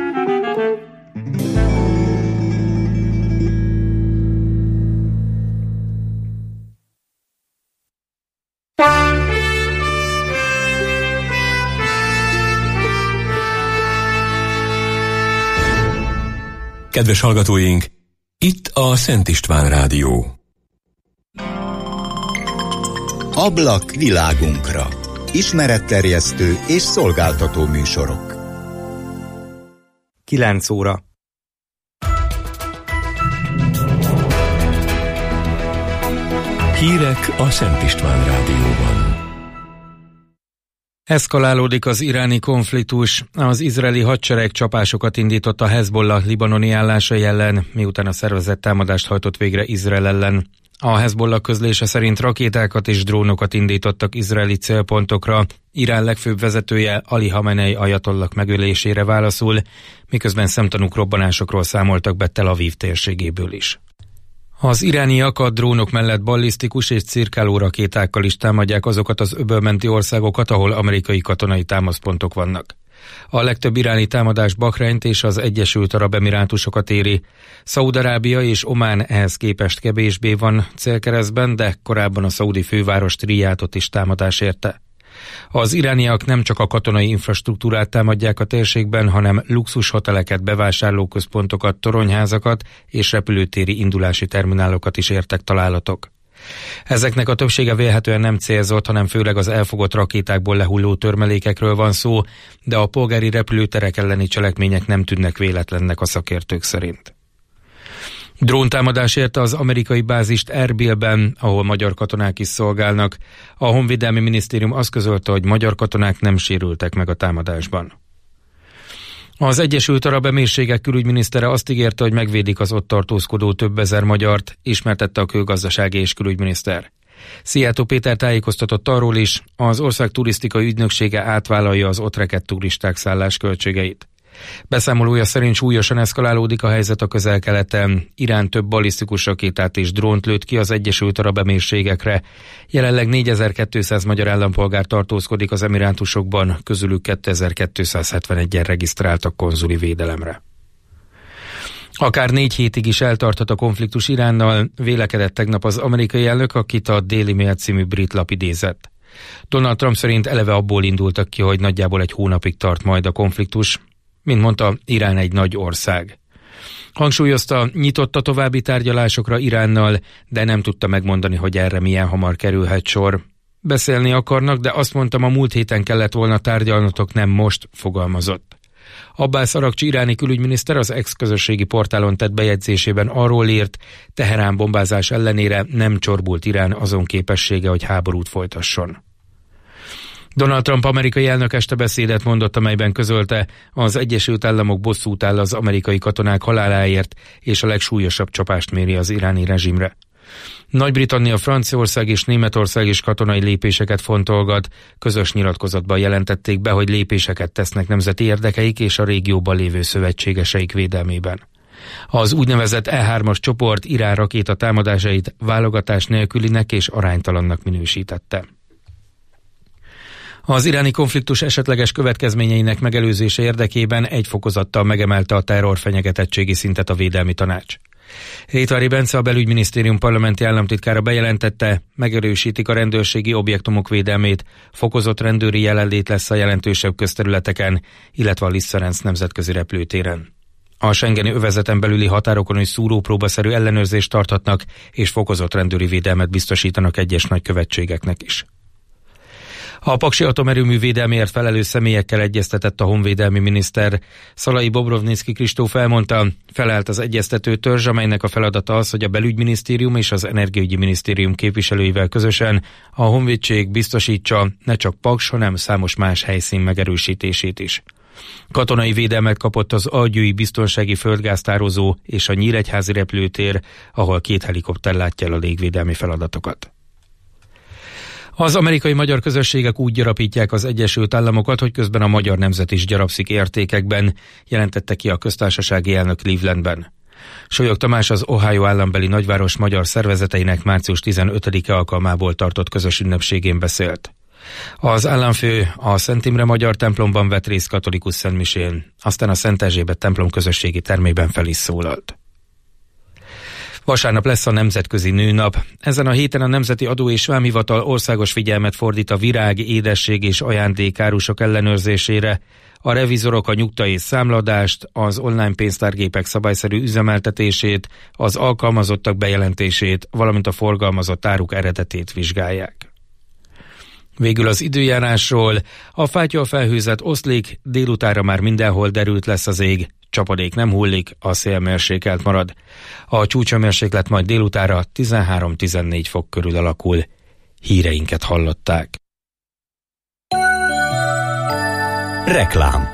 Kedves hallgatóink, itt a Szent István Rádió. Ablak világunkra. Ismeretterjesztő és szolgáltató műsorok. 9 óra. Hírek a Szent István Rádióban. Eszkalálódik az iráni konfliktus. Az izraeli hadsereg csapásokat indított a Hezbollah libanoni állásai ellen, miután a szervezet támadást hajtott végre Izrael ellen. A Hezbollah közlése szerint rakétákat és drónokat indítottak izraeli célpontokra. Irán legfőbb vezetője Ali Hamenei ajatollah megölésére válaszul, miközben szemtanúk robbanásokról számoltak be Tel Aviv térségéből is. Az irániak a drónok mellett ballisztikus és cirkáló rakétákkal is támadják azokat az öbölmenti országokat, ahol amerikai katonai támaszpontok vannak. A legtöbb iráni támadás Bahreint és az Egyesült Arab Emirátusokat éri. Szaúd-Arábia és Omán ehhez képest kevésbé van célkeresztben, de korábban a szaudi főváros Rijátot is támadás érte. Az irániak nem csak a katonai infrastruktúrát támadják a térségben, hanem luxushoteleket, bevásárlóközpontokat, toronyházakat és repülőtéri indulási terminálokat is értek találatok. Ezeknek a többsége vélhetően nem célzott, hanem főleg az elfogott rakétákból lehulló törmelékekről van szó, de a polgári repülőterek elleni cselekmények nem tűnnek véletlennek a szakértők szerint. Dróntámadás érte az amerikai bázist Erbilben, ahol magyar katonák is szolgálnak. A Honvédelmi Minisztérium azt közölte, hogy magyar katonák nem sérültek meg a támadásban. Az Egyesült Arab Emírségek külügyminisztere azt ígérte, hogy megvédik az ott tartózkodó több ezer magyart, ismertette a külgazdasági és külügyminiszter. Szijjártó Péter tájékoztatott arról is, az ország turisztikai ügynöksége átvállalja az ott rekedt turisták szállásköltségeit. Beszámolója szerint súlyosan eszkalálódik a helyzet a Közel-Keleten. Irán több ballisztikus rakétát és drónt lőtt ki az Egyesült Arab Emírségekre. Jelenleg 4200 magyar állampolgár tartózkodik az emirátusokban, közülük 2271-en regisztráltak konzuli védelemre. Akár 4 hétig is eltarthat a konfliktus Iránnal, vélekedett tegnap az amerikai elnök, akit a Daily Mail című brit lap idézett. Donald Trump szerint eleve abból indultak ki, hogy nagyjából 1 hónapig tart majd a konfliktus. Mint mondta, Irán egy nagy ország. Hangsúlyozta, nyitott a további tárgyalásokra Iránnal, de nem tudta megmondani, hogy erre milyen hamar kerülhet sor. Beszélni akarnak, de azt mondtam, a múlt héten kellett volna tárgyalnotok, nem most, fogalmazott. Abbás Arakcsi iráni külügyminiszter az ex-közösségi portálon tett bejegyzésében arról írt, Teherán bombázás ellenére nem csorbult Irán azon képessége, hogy háborút folytasson. Donald Trump amerikai elnök este beszédet mondott, amelyben közölte, az Egyesült Államok bosszút áll az amerikai katonák haláláért, és a legsúlyosabb csapást méri az iráni rezsimre. Nagy-Britannia, Franciaország és Németország is katonai lépéseket fontolgat. Közös nyilatkozatban jelentették be, hogy lépéseket tesznek nemzeti érdekeik és a régióban lévő szövetségeseik védelmében. Az úgynevezett E3-as csoport Irán rakéta támadásait válogatás nélkülinek és aránytalannak minősítette. Az iráni konfliktus esetleges következményeinek megelőzése érdekében 1 fokozattal megemelte a terror fenyegetettségi szintet a Védelmi Tanács. Rétvári Bence, a belügyminisztérium parlamenti államtitkára bejelentette, megerősítik a rendőrségi objektumok védelmét, fokozott rendőri jelenlét lesz a jelentősebb közterületeken, illetve a Liszt Ferenc nemzetközi repülőtéren. A schengeni övezeten belüli határokon is szúrópróbaszerű ellenőrzést tarthatnak, és fokozott rendőri védelmet biztosítanak egyes nagykövetségeknek is. A paksi atomerőmű védelméért felelős személyekkel egyeztetett a honvédelmi miniszter. Szalai Bobrovnicki Kristóf elmondta, felállt az egyeztető törzs, amelynek a feladata az, hogy a belügyminisztérium és az energiaügyi minisztérium képviselőivel közösen a honvédség biztosítsa ne csak Paks, hanem számos más helyszín megerősítését is. Katonai védelmet kapott az Algyői biztonsági földgáztározó és a Nyíregyházi repülőtér, ahol 2 helikopter látja el a légvédelmi feladatokat. Az amerikai magyar közösségek úgy gyarapítják az Egyesült Államokat, hogy közben a magyar nemzet is gyarapszik értékekben, jelentette ki a köztársasági elnök Clevelandben. Solyog Tamás az Ohio állambeli nagyváros magyar szervezeteinek március 15-e alkalmából tartott közös ünnepségén beszélt. Az államfő a Szent Imre Magyar templomban vett részt katolikus szentmisén, aztán a Szent Erzsébet templom közösségi termében fel is szólalt. Vasárnap lesz a Nemzetközi Nőnap. Ezen a héten a Nemzeti Adó és Vámhivatal országos figyelmet fordít a virág, édesség és ajándékárusok ellenőrzésére. A revizorok a nyugta és számladást, az online pénztárgépek szabályszerű üzemeltetését, az alkalmazottak bejelentését, valamint a forgalmazott áruk eredetét vizsgálják. Végül az időjárásról. A fátyol felhőzet oszlik, délutánra már mindenhol derült lesz az ég. Csapadék nem hullik, a szél mérsékelt marad. A csúcshőmérséklet majd délutára 13-14 fok körül alakul. Híreinket hallották. Reklám.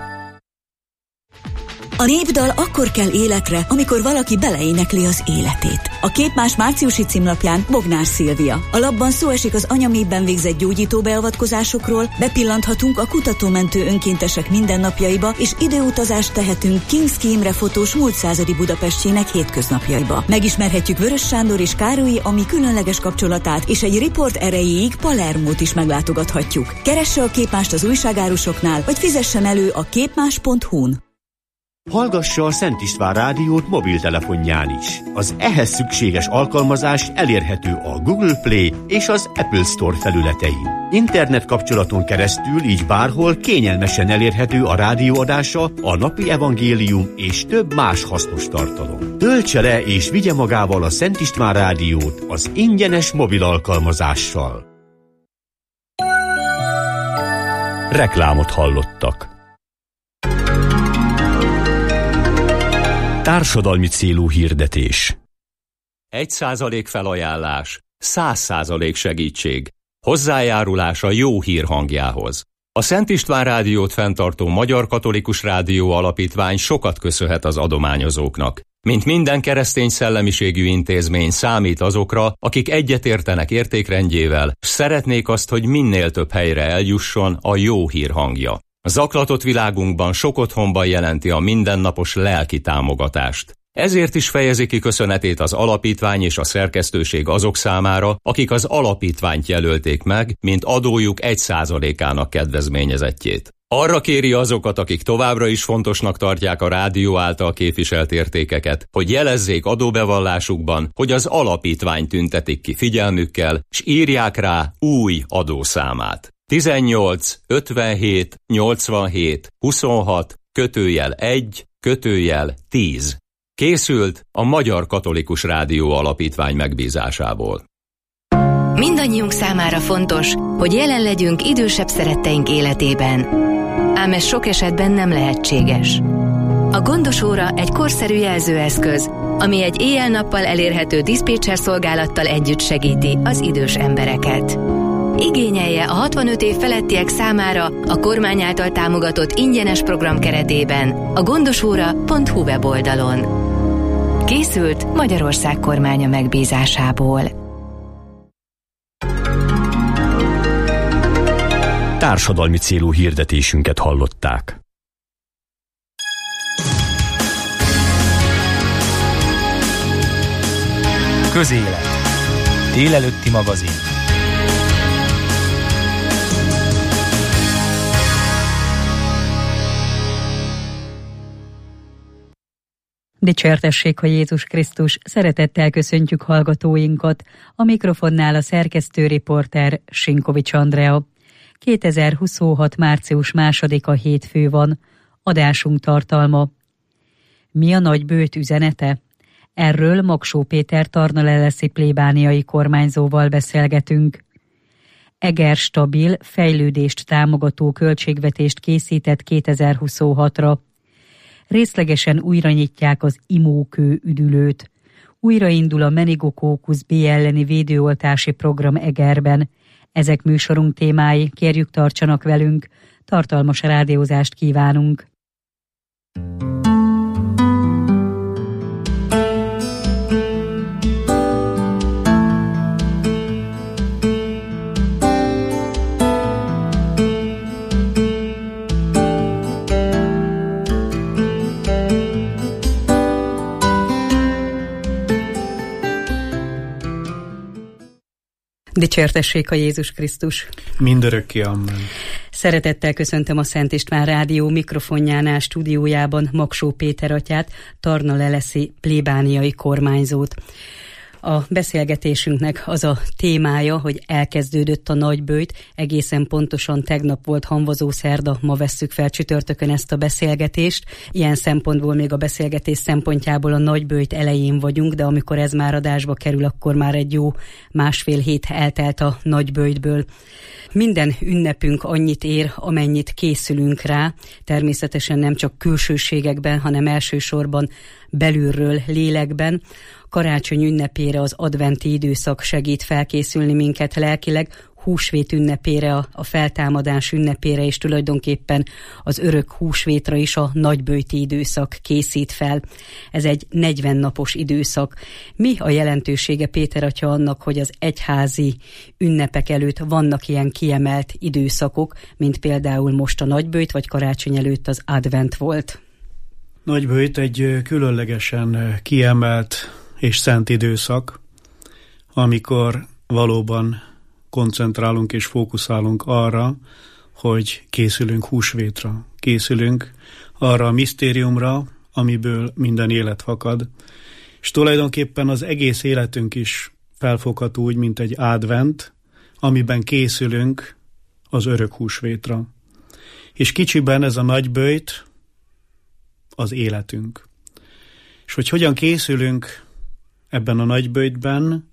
A népdal akkor kell életre, amikor valaki beleénekli az életét. A Képmás márciusi címlapján Bognár Szilvia. A lapban szó esik az anyaméhben végzett gyógyító beavatkozásokról, bepillanthatunk a kutatómentő önkéntesek mindennapjaiba, és időutazást tehetünk Kinszki Imre fotós múlt századi Budapestjének hétköznapjaiba. Megismerhetjük Vörös Sándor és Károlyi Ami különleges kapcsolatát, és egy riport erejéig Palermót is meglátogathatjuk. Keresse a Képmást az újságárusoknál, vagy fizessen elő a képmás.hu-n. Hallgassa a Szent István rádiót mobiltelefonján is. Az ehhez szükséges alkalmazás elérhető a Google Play és az Apple Store felületein. Internet kapcsolaton keresztül így bárhol kényelmesen elérhető a rádióadása, a napi evangélium és több más hasznos tartalom. Töltse le és vigye magával a Szent István rádiót az ingyenes mobil alkalmazással. Reklámot hallottak. Társadalmi célú hirdetés. 1% felajánlás, 100% segítség. Hozzájárulás a jó hír hangjához. A Szent István rádiót fenntartó Magyar Katolikus Rádió Alapítvány sokat köszönhet az adományozóknak. Mint minden keresztény szellemiségű intézmény számít azokra, akik egyetértenek értékrendjével, s szeretnék azt, hogy minél több helyre eljusson a jó hír hangja. A zaklatott világunkban sok otthonban jelenti a mindennapos lelki támogatást. Ezért is fejezi ki köszönetét az alapítvány és a szerkesztőség azok számára, akik az alapítványt jelölték meg, mint adójuk 1%-ának kedvezményezettjét. Arra kéri azokat, akik továbbra is fontosnak tartják a rádió által képviselt értékeket, hogy jelezzék adóbevallásukban, hogy az alapítvány tüntetik ki figyelmükkel, s írják rá új adószámát. 18 57 87 26 /1 /10. Készült a Magyar Katolikus Rádió Alapítvány megbízásából. Mindannyiunk számára fontos, hogy jelen legyünk idősebb szeretteink életében. Ám ez sok esetben nem lehetséges. A Gondos óra egy korszerű jelzőeszköz, ami egy éjjel-nappal elérhető diszpécser szolgálattal együtt segíti az idős embereket. Igényelje a 65 év felettiek számára a kormány által támogatott ingyenes program keretében a gondosóra.hu weboldalon. Készült Magyarország kormánya megbízásából. Társadalmi célú hirdetésünket hallották. Közélet. Délelőtti magazin. Dicsértessék a Jézus Krisztus, szeretettel köszöntjük hallgatóinkat. A mikrofonnál a szerkesztő riporter Sinkovics Andrea. 2026. március 2-a hétfő van. Adásunk tartalma. Mi a nagybőt üzenete? Erről Magsó Péter tarnaleleszi plébániai kormányzóval beszélgetünk. Eger stabil, fejlődést támogató költségvetést készített 2026-ra. Részlegesen újra nyitják az imókő üdülőt. Újraindul a meningokókusz B elleni védőoltási program Egerben. Ezek műsorunk témái, kérjük tartsanak velünk, tartalmas rádiózást kívánunk. Dicsértessék a Jézus Krisztus! Mindörökké, amen. Szeretettel köszöntöm a Szent István Rádió mikrofonjánál stúdiójában Magsó Péter atyát, Tarna Leleszi plébániai kormányzót. A beszélgetésünknek az a témája, hogy elkezdődött a nagyböjt, egészen pontosan tegnap volt Hamvazó szerda, ma vesszük fel csütörtökön ezt a beszélgetést. Ilyen szempontból még a beszélgetés szempontjából a nagyböjt elején vagyunk, de amikor ez már adásba kerül, akkor már egy jó 1,5 hét eltelt a nagyböjtből. Minden ünnepünk annyit ér, amennyit készülünk rá, természetesen nem csak külsőségekben, hanem elsősorban belülről, lélekben. Karácsony ünnepére, az adventi időszak segít felkészülni minket lelkileg, húsvét ünnepére, a feltámadás ünnepére, és tulajdonképpen az örök húsvétra is a nagyböjti időszak készít fel. Ez egy 40 napos időszak. Mi a jelentősége, Péter atya, annak, hogy az egyházi ünnepek előtt vannak ilyen kiemelt időszakok, mint például most a nagyböjt, vagy karácsony előtt az advent volt? Nagyböjt egy különlegesen kiemelt és szent időszak, amikor valóban koncentrálunk és fókuszálunk arra, hogy készülünk húsvétra, készülünk arra a misztériumra, amiből minden élet fakad. És tulajdonképpen az egész életünk is felfogható úgy, mint egy advent, amiben készülünk az örök húsvétra. És kicsiben ez a nagyböjt az életünk. És hogy hogyan készülünk ebben a nagyböjtben,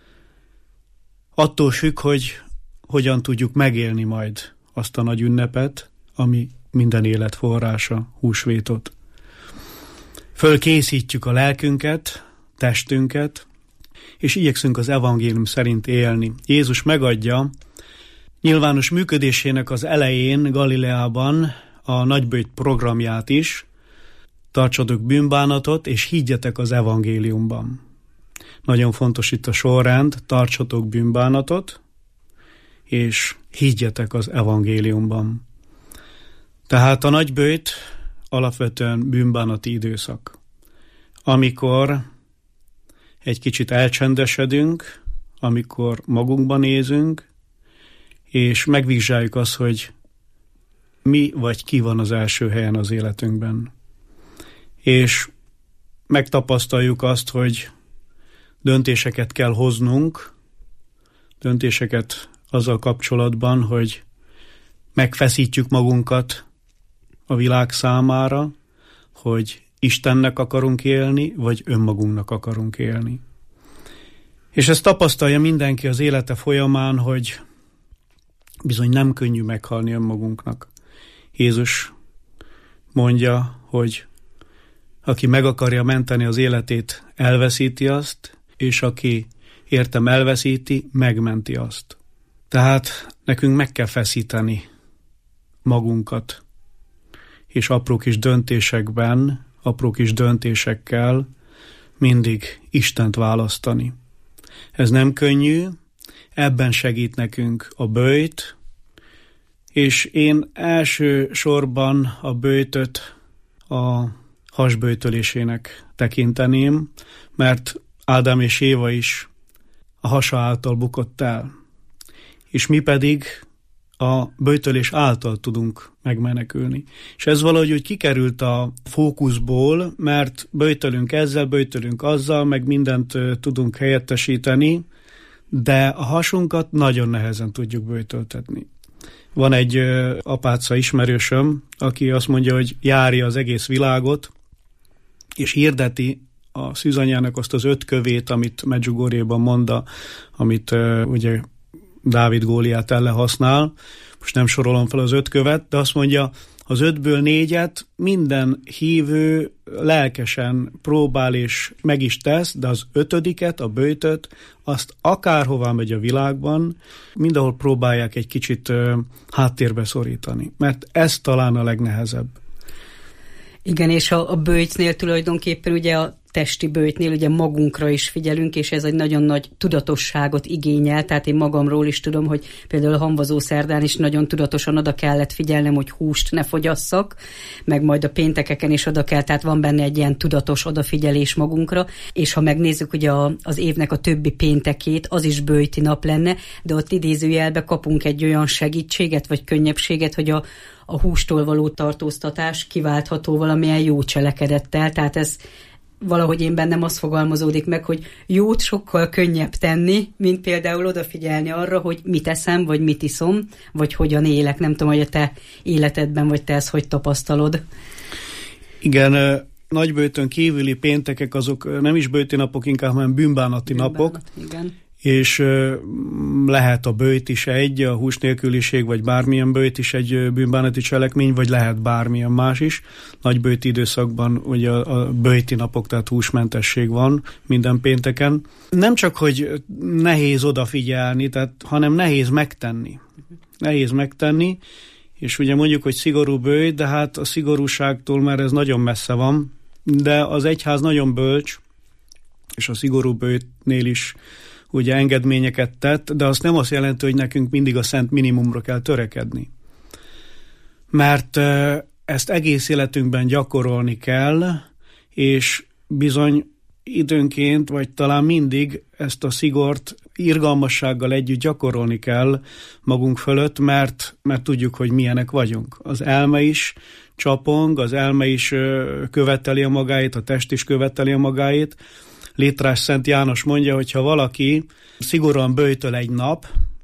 attól függ, hogy hogyan tudjuk megélni majd azt a nagy ünnepet, ami minden élet forrása, húsvétot. Fölkészítjük a lelkünket, testünket, és igyekszünk az evangélium szerint élni. Jézus megadja nyilvános működésének az elején Galileában a nagyböjt programját is: tartsatok bűnbánatot, és higgyetek az evangéliumban. Nagyon fontos itt a sorrend: tartsatok bűnbánatot, és higgyetek az evangéliumban. Tehát a nagyböjt alapvetően bűnbánati időszak, amikor egy kicsit elcsendesedünk, amikor magunkba nézünk, és megvizsgáljuk azt, hogy mi vagy ki van az első helyen az életünkben. És megtapasztaljuk azt, hogy döntéseket kell hoznunk, döntéseket azzal kapcsolatban, hogy megfeszítjük magunkat a világ számára, hogy Istennek akarunk élni, vagy önmagunknak akarunk élni. És ezt tapasztalja mindenki az élete folyamán, hogy bizony nem könnyű meghalni önmagunknak. Jézus mondja, hogy aki meg akarja menteni az életét, elveszíti azt, és aki értem elveszíti, megmenti azt. Tehát nekünk meg kell feszíteni magunkat, és apró kis döntésekben, apró kis döntésekkel mindig Istent választani. Ez nem könnyű, ebben segít nekünk a böjt, és én elsősorban a böjtöt a hasböjtölésének tekinteném, mert Ádám és Éva is a hasa által bukott el, és mi pedig a böjtölés által tudunk megmenekülni. És ez valahogy úgy kikerült a fókuszból, mert böjtölünk ezzel, böjtölünk azzal, meg mindent tudunk helyettesíteni, de a hasunkat nagyon nehezen tudjuk böjtöltetni. Van egy apáca ismerősöm, aki azt mondja, hogy járja az egész világot, és hirdeti a szűzanyjának azt az 5 kövét, amit Medjugorjéban mond, amit ugye Dávid Góliát ellen használ. Most nem sorolom fel az 5 követ, de azt mondja, az 5-ből 4-et minden hívő lelkesen próbál és meg is tesz, de az 5-et, a böjtöt, azt akárhová megy a világban, mindahol próbálják egy kicsit háttérbe szorítani, mert ez talán a legnehezebb. Igen, és a böjtnél tulajdonképpen ugye a testi böjtnél ugye magunkra is figyelünk, és ez egy nagyon nagy tudatosságot igényel, tehát én magamról is tudom, hogy például a hamvazó szerdán is nagyon tudatosan oda kellett figyelnem, hogy húst ne fogyasszak, meg majd a péntekeken is oda kell, tehát van benne egy ilyen tudatos odafigyelés magunkra, és ha megnézzük ugye az évnek a többi péntekét, az is böjti nap lenne, de ott idézőjelbe kapunk egy olyan segítséget, vagy könnyebbséget, hogy a hústól való tartóztatás kiváltható valamilyen jó cselekedettel, tehát ez valahogy én bennem az fogalmazódik meg, hogy jót sokkal könnyebb tenni, mint például odafigyelni arra, hogy mit eszem, vagy mit iszom, vagy hogyan élek. Nem tudom, hogy a te életedben, vagy te ezt hogy tapasztalod. Igen, nagyböjtön kívüli péntekek azok nem is böjti napok, inkább hanem bűnbánati napok. Igen. És lehet a böjt is a hús nélküliség, vagy bármilyen böjt is egy bűnbánati cselekmény, vagy lehet bármilyen más is. Nagy böjti időszakban ugye a böjti napok, tehát húsmentesség van minden pénteken. Nem csak, hogy nehéz odafigyelni, hanem nehéz megtenni. Nehéz megtenni, és ugye mondjuk, hogy szigorú böjt, de hát a szigorúságtól már ez nagyon messze van, de az egyház nagyon bölcs, és a szigorú böjtnél is ugye engedményeket tett, de azt nem azt jelenti, hogy nekünk mindig a szent minimumra kell törekedni. Mert ezt egész életünkben gyakorolni kell, és bizony időnként, vagy talán mindig ezt a szigort irgalmassággal együtt gyakorolni kell magunk fölött, mert tudjuk, hogy milyenek vagyunk. Az elme is csapong, az elme is követeli a magáét, a test is követeli a magáét. Létrás Szent János mondja, hogy ha valaki szigorúan böjtöl egy nap,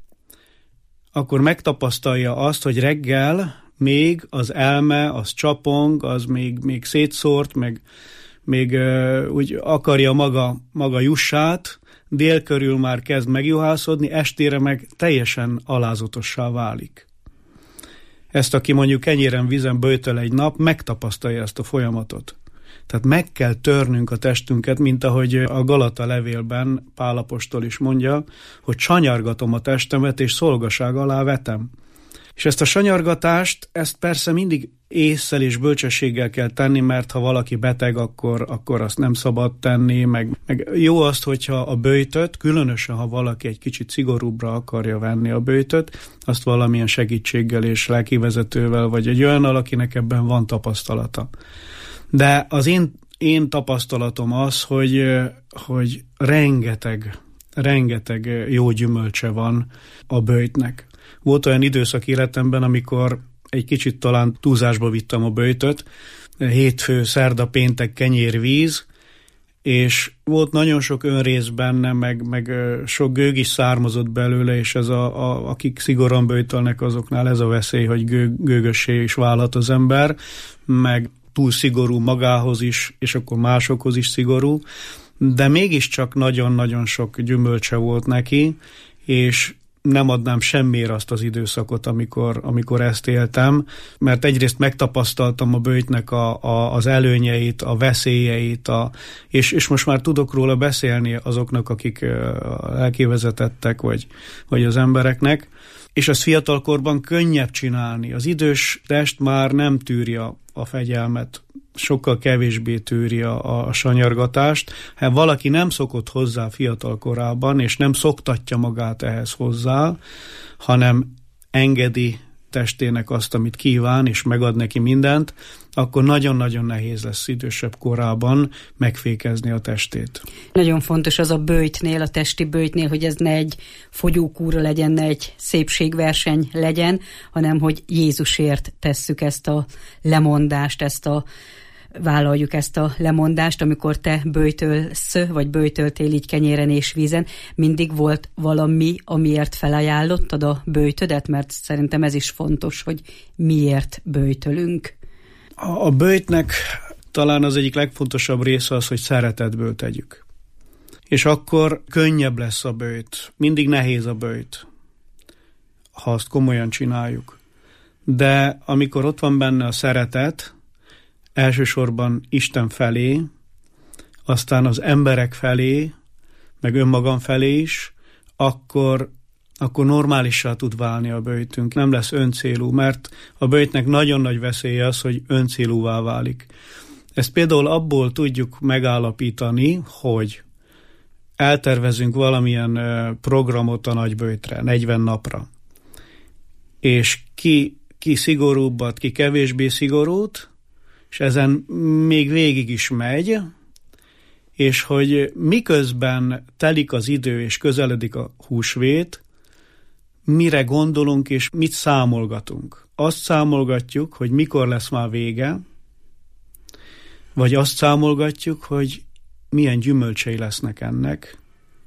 akkor megtapasztalja azt, hogy reggel még az elme, az csapong, az még szétszórt, még úgy akarja maga jussát, dél körül már kezd megjuhászodni, estére meg teljesen alázatossá válik. Ezt, aki mondjuk kenyéren vízen böjtöl egy nap, megtapasztalja ezt a folyamatot. Tehát meg kell törnünk a testünket, mint ahogy a Galata levélben Pál apostol is mondja, hogy sanyargatom a testemet, és szolgaság alá vetem. És ezt a sanyargatást, ezt persze mindig ésszel és bölcsességgel kell tenni, mert ha valaki beteg, akkor azt nem szabad tenni, meg jó azt, hogyha a böjtöt, különösen ha valaki egy kicsit szigorúbbra akarja venni a böjtöt, azt valamilyen segítséggel és lelkivezetővel, vagy egy olyannal, akinek ebben van tapasztalata. De az én tapasztalatom az, hogy rengeteg jó gyümölcse van a böjtnek. Volt olyan időszak életemben, amikor egy kicsit talán túlzásba vittem a böjtöt, hétfő, szerda, péntek, kenyérvíz, és volt nagyon sok önrész benne, meg sok gőg is származott belőle, és ez akik szigorúan böjtölnek, azoknál ez a veszély, hogy gőgössé is válhat az ember, meg túl szigorú magához is, és akkor másokhoz is szigorú, de mégiscsak nagyon-nagyon sok gyümölcse volt neki, és nem adnám semmiért azt az időszakot, amikor ezt éltem, mert egyrészt megtapasztaltam a böjtnek az előnyeit, a veszélyeit, és most már tudok róla beszélni azoknak, akik lelkivezetettek, vagy az embereknek, és ezt fiatalkorban könnyebb csinálni. Az idős test már nem tűrja a fegyelmet, sokkal kevésbé tűri a sanyargatást. Ha valaki nem szokott hozzá fiatal korában, és nem szoktatja magát ehhez hozzá, hanem engedi testének azt, amit kíván, és megad neki mindent, akkor nagyon-nagyon nehéz lesz idősebb korában megfékezni a testét. Nagyon fontos az a böjtnél, a testi böjtnél, hogy ez ne egy fogyókúra legyen, ne egy szépségverseny legyen, hanem hogy Jézusért tesszük ezt a lemondást, vállaljuk ezt a lemondást, amikor te böjtölsz, vagy böjtöltél így kenyéren és vízen, mindig volt valami, amiért felajánlottad a böjtödet, mert szerintem ez is fontos, hogy miért böjtölünk. A böjtnek talán az egyik legfontosabb része az, hogy szeretetből tegyük. És akkor könnyebb lesz a böjt. Mindig nehéz a böjt, ha azt komolyan csináljuk. De amikor ott van benne a szeretet, elsősorban Isten felé, aztán az emberek felé, meg önmagam felé is, akkor normálissá tud válni a böjtünk. Nem lesz öncélú, mert a böjtnek nagyon nagy veszélye az, hogy öncélúvá válik. Ezt például abból tudjuk megállapítani, hogy eltervezünk valamilyen programot a nagyböjtre, 40 napra, és ki szigorúbbat, ki kevésbé szigorút, és ezen még végig is megy, és hogy miközben telik az idő, és közeledik a húsvét, mire gondolunk, és mit számolgatunk. Azt számolgatjuk, hogy mikor lesz már vége, vagy azt számolgatjuk, hogy milyen gyümölcsei lesznek ennek,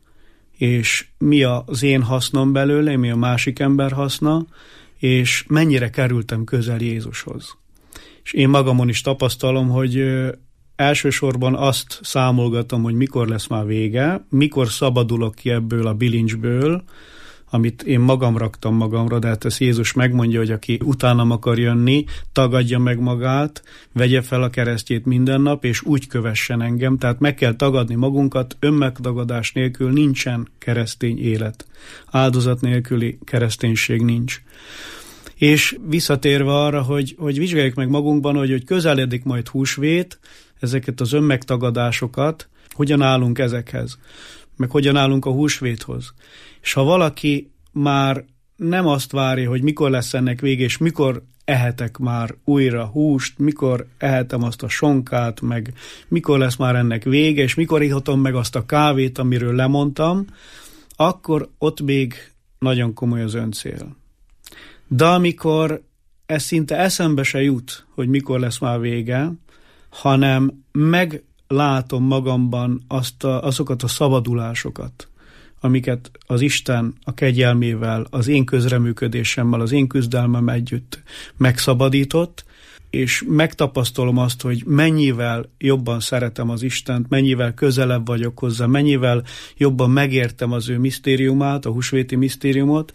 és mi az én hasznom belőle, mi a másik ember haszna, és mennyire kerültem közel Jézushoz. És én magamon is tapasztalom, hogy elsősorban azt számolgatom, hogy mikor lesz már vége, mikor szabadulok ki ebből a bilincsből, amit én magam raktam magamra, de hát ezt Jézus megmondja, hogy aki utánam akar jönni, tagadja meg magát, vegye fel a keresztjét minden nap, és úgy kövessen engem. Tehát meg kell tagadni magunkat, önmegtagadás nélkül nincsen keresztény élet. Áldozat nélküli kereszténység nincs. És visszatérve arra, hogy vizsgáljuk meg magunkban, hogy közeledik majd húsvét, ezeket az önmegtagadásokat, hogyan állunk ezekhez, meg hogyan állunk a húsvéthoz. És ha valaki már nem azt várja, hogy mikor lesz ennek vége, és mikor ehetek már újra húst, mikor ehetem azt a sonkát, meg mikor lesz már ennek vége, és mikor ihatom meg azt a kávét, amiről lemondtam, akkor ott még nagyon komoly az öncél. De amikor ez szinte eszembe se jut, hogy mikor lesz már vége, hanem meglátom magamban azokat a szabadulásokat, amiket az Isten a kegyelmével, az én közreműködésemmel, az én küzdelmem együtt megszabadított, és megtapasztalom azt, hogy mennyivel jobban szeretem az Istent, mennyivel közelebb vagyok hozzá, mennyivel jobban megértem az ő misztériumát, a húsvéti misztériumot,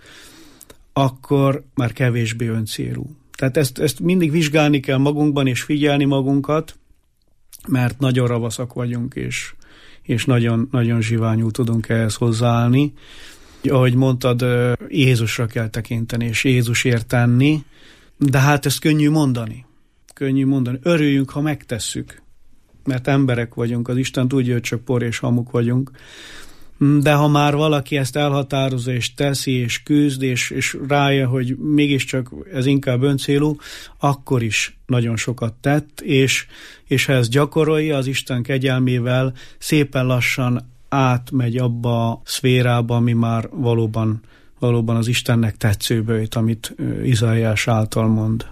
akkor már kevésbé öncélú. Tehát ezt mindig vizsgálni kell magunkban, és figyelni magunkat, mert nagyon ravaszak vagyunk, és nagyon, nagyon zsiványul tudunk ehhez hozzáállni. Ahogy mondtad, Jézusra kell tekinteni, és Jézusért tenni, de hát ezt könnyű mondani. Könnyű mondani. Örüljünk, ha megtesszük, mert emberek vagyunk, az Isten tudja, hogy csak por és hamuk vagyunk. De ha már valaki ezt elhatározza, és teszi, és küzd, és rájön, hogy mégiscsak ez inkább öncélú, akkor is nagyon sokat tett, és ha ezt gyakorolja, az Isten kegyelmével szépen lassan átmegy abba a szférába, ami már valóban az Istennek tetsző böjt, amit Izaiás által mond.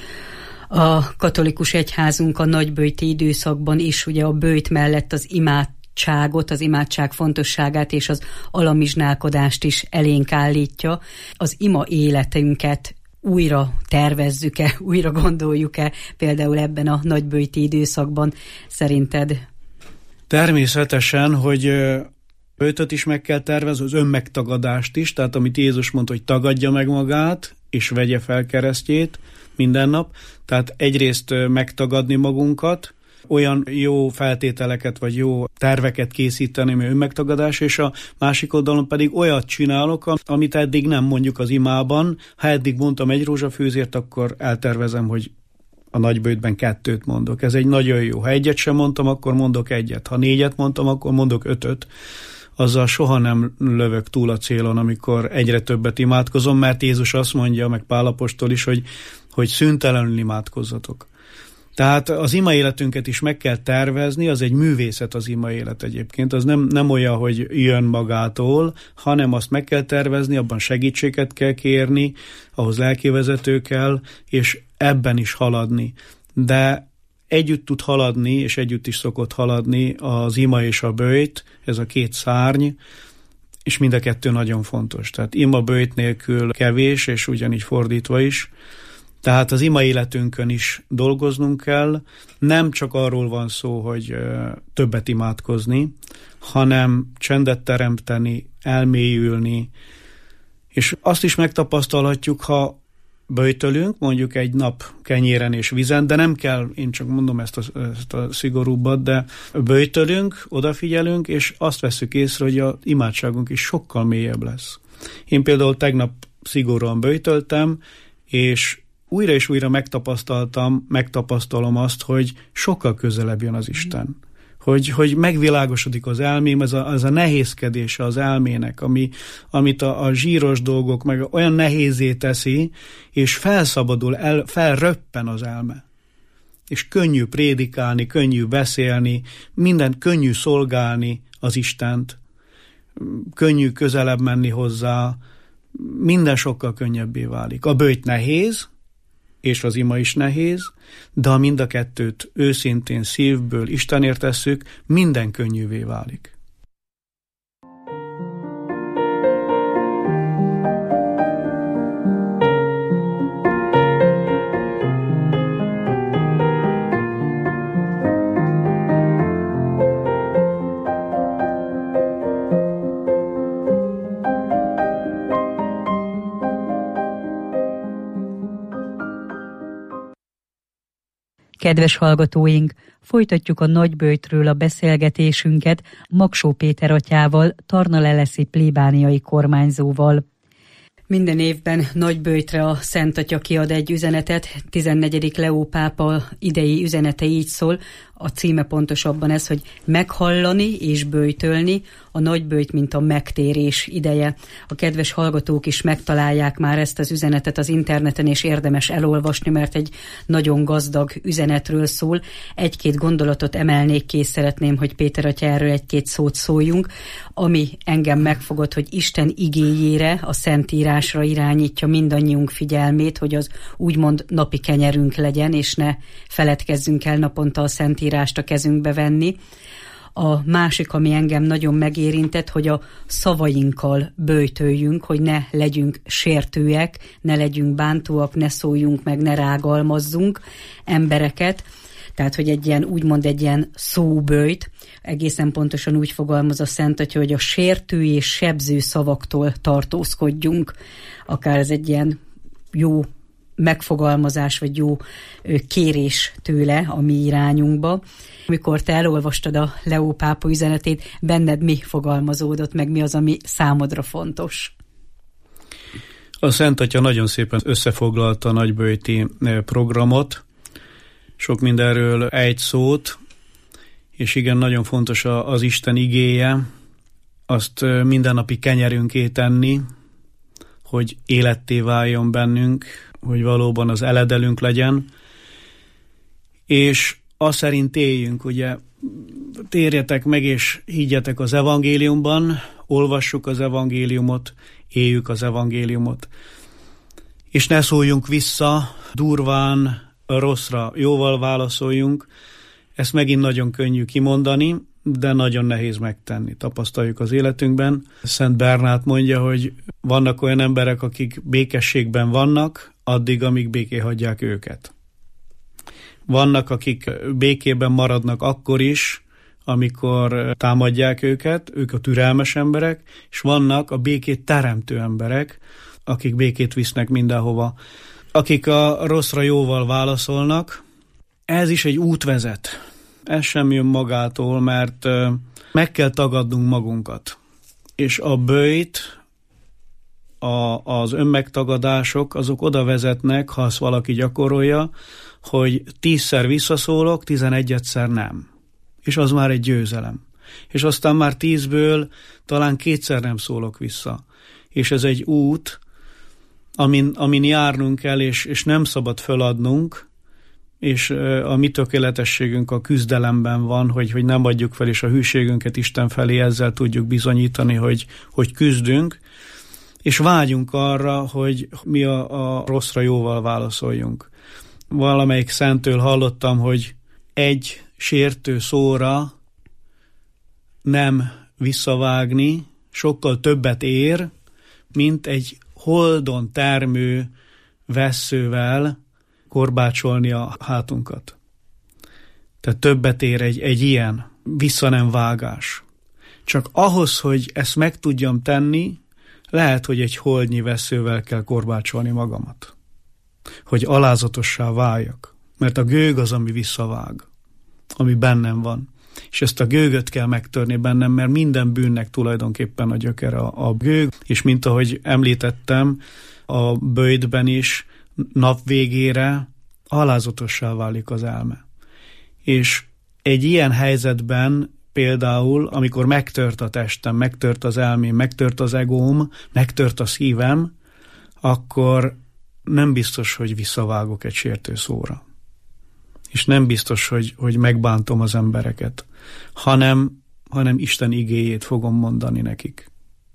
A katolikus egyházunk a nagyböjti időszakban is ugye a böjt mellett az az imádság fontosságát és az alamizsnálkodást is elénk állítja. Az ima életünket újra tervezzük-e, újra gondoljuk-e például ebben a nagyböjti időszakban szerinted? Természetesen, hogy böjtöt is meg kell tervezni, az önmegtagadást is, tehát amit Jézus mondta, hogy tagadja meg magát, és vegye fel keresztjét minden nap. Tehát egyrészt megtagadni magunkat, olyan jó feltételeket, vagy jó terveket készíteni, ami önmegtagadás, és a másik oldalon pedig olyat csinálok, amit eddig nem mondjuk az imában. Ha eddig mondtam egy rózsafűzért, akkor eltervezem, hogy a nagyböjtben 2 mondok. Ez egy nagyon jó. Ha 1 sem mondtam, akkor mondok 1. Ha 4 mondtam, akkor mondok 5. Azzal soha nem lövök túl a célon, amikor egyre többet imádkozom, mert Jézus azt mondja, meg Pál apostol is, hogy szüntelenül imádkozzatok. Tehát az ima életünket is meg kell tervezni, az egy művészet az ima élet egyébként, az nem olyan, hogy jön magától, hanem azt meg kell tervezni, abban segítséget kell kérni, ahhoz lelkivezető kell, és ebben is haladni. De együtt tud haladni, és együtt is szokott haladni az ima és a böjt, ez a 2 szárny, és mind a 2 nagyon fontos. Tehát ima böjt nélkül kevés, és ugyanígy fordítva is. Tehát az ima életünkön is dolgoznunk kell, nem csak arról van szó, hogy többet imádkozni, hanem csendet teremteni, elmélyülni, és azt is megtapasztalhatjuk, ha böjtölünk, mondjuk egy nap kenyéren és vízen, de nem kell, én csak mondom ezt a szigorúbbat, de böjtölünk, odafigyelünk, és azt veszük észre, hogy az imádságunk is sokkal mélyebb lesz. Én például tegnap szigorúan böjtöltem, és újra és újra megtapasztalom azt, hogy sokkal közelebb jön az Isten. Hogy megvilágosodik az elmém, ez a nehézkedése az elmének, amit a zsíros dolgok meg olyan nehézé teszi, és felszabadul, felröppen az elme. És könnyű prédikálni, könnyű beszélni, mindent könnyű szolgálni az Istent, könnyű közelebb menni hozzá, minden sokkal könnyebbé válik. A böjt nehéz, és az ima is nehéz, de ha mind a kettőt őszintén szívből Istenért tesszük, minden könnyűvé válik. Kedves hallgatóink, folytatjuk a nagyböjtről a beszélgetésünket Magsó Péter atyával, Tarnaleleszi plébániai kormányzóval. Minden évben Nagyböjtre a Szent Atya kiad egy üzenetet, 14. Leó pápa idei üzenete így szól, a címe pontosabban ez, hogy meghallani és böjtölni, a nagyböjt, mint a megtérés ideje. A kedves hallgatók is megtalálják már ezt az üzenetet az interneten, és érdemes elolvasni, mert egy nagyon gazdag üzenetről szól. Egy-két gondolatot emelnék ki, és szeretném, hogy Péter atya erről egy-két szót szóljunk. Ami engem megfogott, hogy Isten igéjére, a Szentírásra irányítja mindannyiunk figyelmét, hogy az úgymond napi kenyerünk legyen, és ne feledkezzünk el naponta a Szentírást a kezünkbe venni. A másik, ami engem nagyon megérintett, hogy a szavainkkal böjtöljünk, hogy ne legyünk sértőek, ne legyünk bántóak, ne szóljunk meg, ne rágalmazzunk embereket. Tehát, hogy egy ilyen, úgymond egy ilyen szóböjt, egészen pontosan úgy fogalmaz a Szent Atya, hogy a sértő és sebző szavaktól tartózkodjunk. Akár ez egy ilyen jó megfogalmazás, vagy jó kérés tőle a mi irányunkba. Amikor te elolvastad a Leó pápa üzenetét, benned mi fogalmazódott meg, mi az, ami számodra fontos? A Szent Atya nagyon szépen összefoglalta a nagyböjti programot, sok mindenről egy szót, és igen, nagyon fontos az Isten igéje, azt mindennapi kenyerünké tenni, hogy életté váljon bennünk, hogy valóban az eledelünk legyen, és azt szerint éljünk, ugye, térjetek meg és higgyetek az evangéliumban, olvassuk az evangéliumot, éljük az evangéliumot, és ne szóljunk vissza, durván, rosszra jóval válaszoljunk. Ezt megint nagyon könnyű kimondani, de nagyon nehéz megtenni. Tapasztaljuk az életünkben. Szent Bernát mondja, hogy vannak olyan emberek, akik békességben vannak, addig, amíg béké hagyják őket. Vannak, akik békében maradnak akkor is, amikor támadják őket, ők a türelmes emberek, és vannak a békét teremtő emberek, akik békét visznek mindenhova. Akik a rosszra jóval válaszolnak, ez is egy út vezet. Ez sem jön magától, mert meg kell tagadnunk magunkat. És a böjt, az önmegtagadások, azok oda vezetnek, ha azt valaki gyakorolja, hogy 10-szer visszaszólok, 11-szer nem. És az már egy győzelem. És aztán már 10-ből talán 2-szer nem szólok vissza. És ez egy út, amin járnunk kell, és nem szabad föladnunk, és a mi tökéletességünk a küzdelemben van, hogy nem adjuk fel, és a hűségünket Isten felé ezzel tudjuk bizonyítani, hogy küzdünk, és vágyunk arra, hogy mi a rosszra jóval válaszoljunk. Valamelyik szentől hallottam, hogy egy sértő szóra nem visszavágni sokkal többet ér, mint egy holdon termő vesszővel korbácsolni a hátunkat. Tehát többet ér egy ilyen vissza nem vágás. Csak ahhoz, hogy ezt meg tudjam tenni, lehet, hogy egy holdnyi vesszővel kell korbácsolni magamat. Hogy alázatossá váljak. Mert a gőg az, ami visszavág, ami bennem van. És ezt a gőgöt kell megtörni bennem, mert minden bűnnek tulajdonképpen a gyökere a gőg, és mint ahogy említettem, a böjtben is nap végére alázatossá válik az elme. És egy ilyen helyzetben például, amikor megtört a testem, megtört az elmém, megtört az egóm, megtört a szívem, akkor nem biztos, hogy visszavágok egy sértő szóra. És nem biztos, hogy megbántom az embereket, hanem Isten igéjét fogom mondani nekik.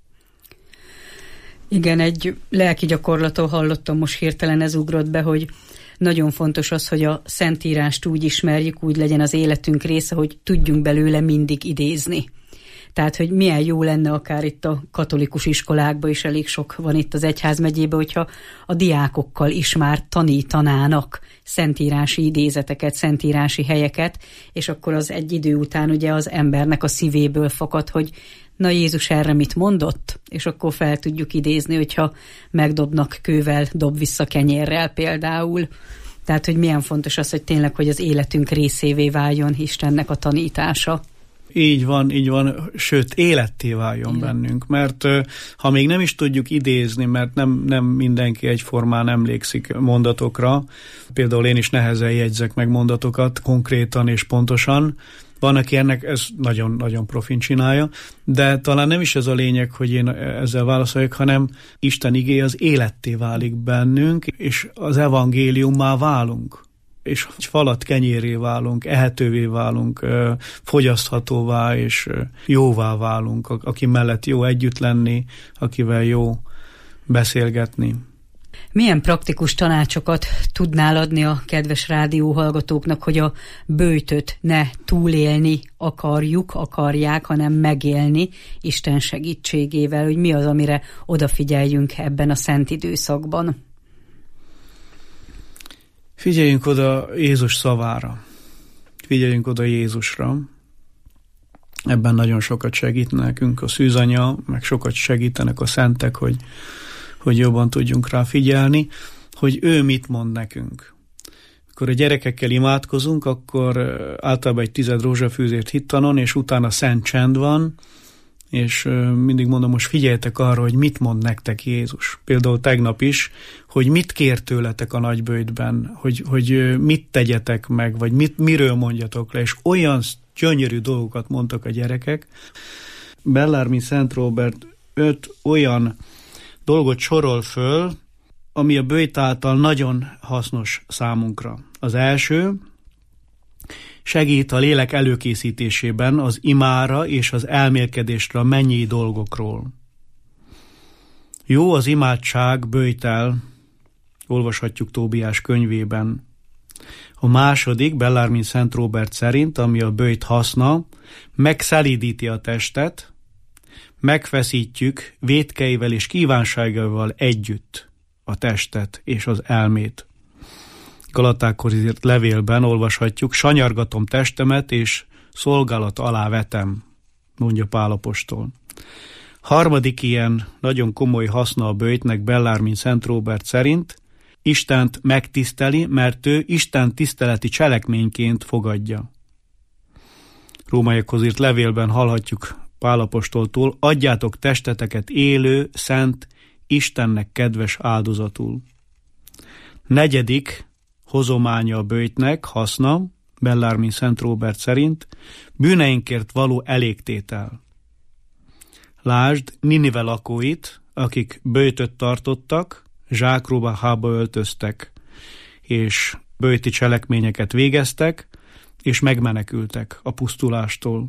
Igen, egy lelki gyakorlaton hallottam, most hirtelen ez ugrott be, hogy nagyon fontos az, hogy a Szentírást úgy ismerjük, úgy legyen az életünk része, hogy tudjunk belőle mindig idézni. Tehát, hogy milyen jó lenne akár itt a katolikus iskolákban is, elég sok van itt az egyházmegyében, hogyha a diákokkal is már tanítanának szentírási idézeteket, szentírási helyeket, és akkor az egy idő után ugye az embernek a szívéből fakad, hogy na Jézus erre mit mondott? És akkor fel tudjuk idézni, hogyha megdobnak kővel, dob vissza kenyérrel például. Tehát, hogy milyen fontos az, hogy tényleg, hogy az életünk részévé váljon Istennek a tanítása. Így van, sőt, életté váljon bennünk, mert ha még nem is tudjuk idézni, mert nem mindenki egyformán emlékszik mondatokra, például én is nehezen jegyzek meg mondatokat konkrétan és pontosan, van, aki ennek ez nagyon-nagyon profin csinálja, de talán nem is ez a lényeg, hogy én ezzel válaszoljak, hanem Isten igéje az életté válik bennünk, és az evangéliummá válunk. És falat kenyérré válunk, ehetővé válunk, fogyaszthatóvá és jóvá válunk, aki mellett jó együtt lenni, akivel jó beszélgetni. Milyen praktikus tanácsokat tudnál adni a kedves rádióhallgatóknak, hogy a böjtöt ne túlélni akarják, hanem megélni Isten segítségével, hogy mi az, amire odafigyeljünk ebben a szent időszakban? Figyeljünk oda Jézus szavára. Figyeljünk oda Jézusra. Ebben nagyon sokat segít nekünk a szűzanya, meg sokat segítenek a szentek, hogy jobban tudjunk rá figyelni, hogy ő mit mond nekünk. Amikor a gyerekekkel imádkozunk, akkor általában egy 10 rózsafűzért hittanon, és utána szent csend van, és mindig mondom, most figyeljetek arra, hogy mit mond nektek Jézus. Például tegnap is, hogy mit kér tőletek a nagyböjtben, hogy mit tegyetek meg, vagy miről mondjatok le, és olyan gyönyörű dolgokat mondtak a gyerekek. Bellarmine Szent Róbert 5 olyan dolgot sorol föl, ami a böjt által nagyon hasznos számunkra. Az első, segít a lélek előkészítésében az imára és az elmélkedésre a mennyei dolgokról. Jó az imádság böjtel, olvashatjuk Tóbiás könyvében. A második, Bellarmine Szent Róbert szerint, ami a böjt haszna, megszelídíti a testet, megfeszítjük vétkeivel és kívánságaival együtt a testet és az elmét. Galatákhoz írt levélben olvashatjuk, sanyargatom testemet, és szolgálat alá vetem, mondja Pál apostol. Harmadik ilyen nagyon komoly haszna a böjtnek Bellarmine Szent Róbert szerint, Istent megtiszteli, mert ő Isten tiszteleti cselekményként fogadja. Rómaiakhoz írt levélben hallhatjuk Pál apostoltól, adjátok testeteket élő, szent, Istennek kedves áldozatul. Negyedik hozománya a böjtnek, haszna, Bellarmine Szent Róbert szerint, bűneinkért való elégtétel. Lásd Ninive lakóit, akik böjtöt tartottak, zsákruhába öltöztek, és böjti cselekményeket végeztek, és megmenekültek a pusztulástól.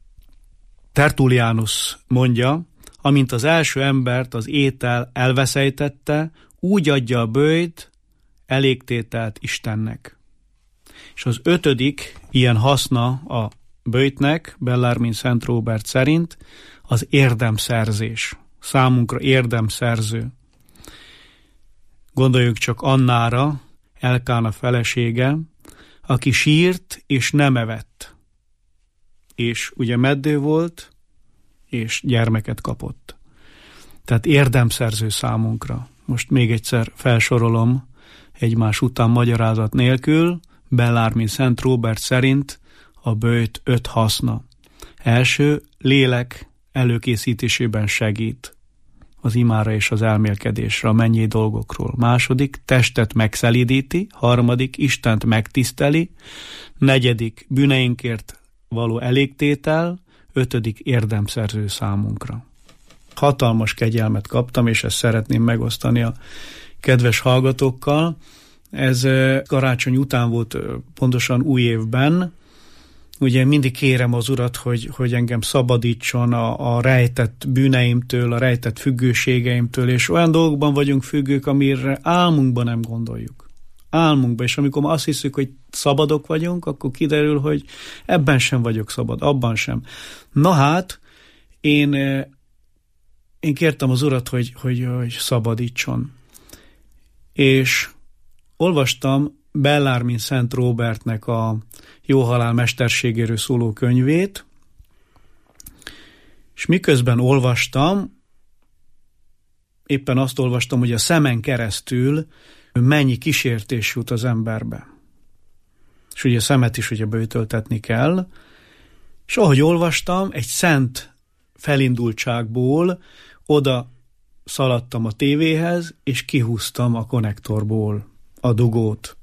Tertullianus mondja, amint az első embert az étel elveszejtette, úgy adja a böjt elégtételt Istennek. És az 5. ilyen haszna a böjtnek, Bellarmine Szent Róbert szerint, az érdemszerzés. Számunkra érdemszerző. Gondoljunk csak Annára, Elkána felesége, aki sírt és nem evett. És ugye meddő volt, és gyermeket kapott. Tehát érdemszerző számunkra. Most még egyszer felsorolom egymás után magyarázat nélkül, Bellarmine Szent Róbert szerint a böjt 5 haszna. Első, lélek előkészítésében segít. az imára és az elmélkedésre, a mennyei dolgokról. Második, testet megszelídíti. Harmadik, Istent megtiszteli. Negyedik, bűneinkért való elégtétel. Ötödik, érdemszerző számunkra. Hatalmas kegyelmet kaptam, és ezt szeretném megosztani a kedves hallgatókkal. Ez karácsony után volt, pontosan új évben. Ugye mindig kérem az Urat, hogy engem szabadítson a rejtett bűneimtől, a rejtett függőségeimtől, és olyan dolgokban vagyunk függők, amire álmunkban nem gondoljuk. Álmunkban, és amikor azt hiszük, hogy szabadok vagyunk, akkor kiderül, hogy ebben sem vagyok szabad, abban sem. Na hát, én kértem az Urat, hogy szabadítson. És olvastam Bellarmine Szent Róbertnek a Jó halál mesterségéről szóló könyvét, és miközben olvastam, éppen azt olvastam, hogy a szemen keresztül mennyi kísértés jut az emberbe. És ugye a szemet is ugye beütöltetni kell, és ahogy olvastam, egy szent felindultságból oda szaladtam a tévéhez, és kihúztam a konnektorból a dugót.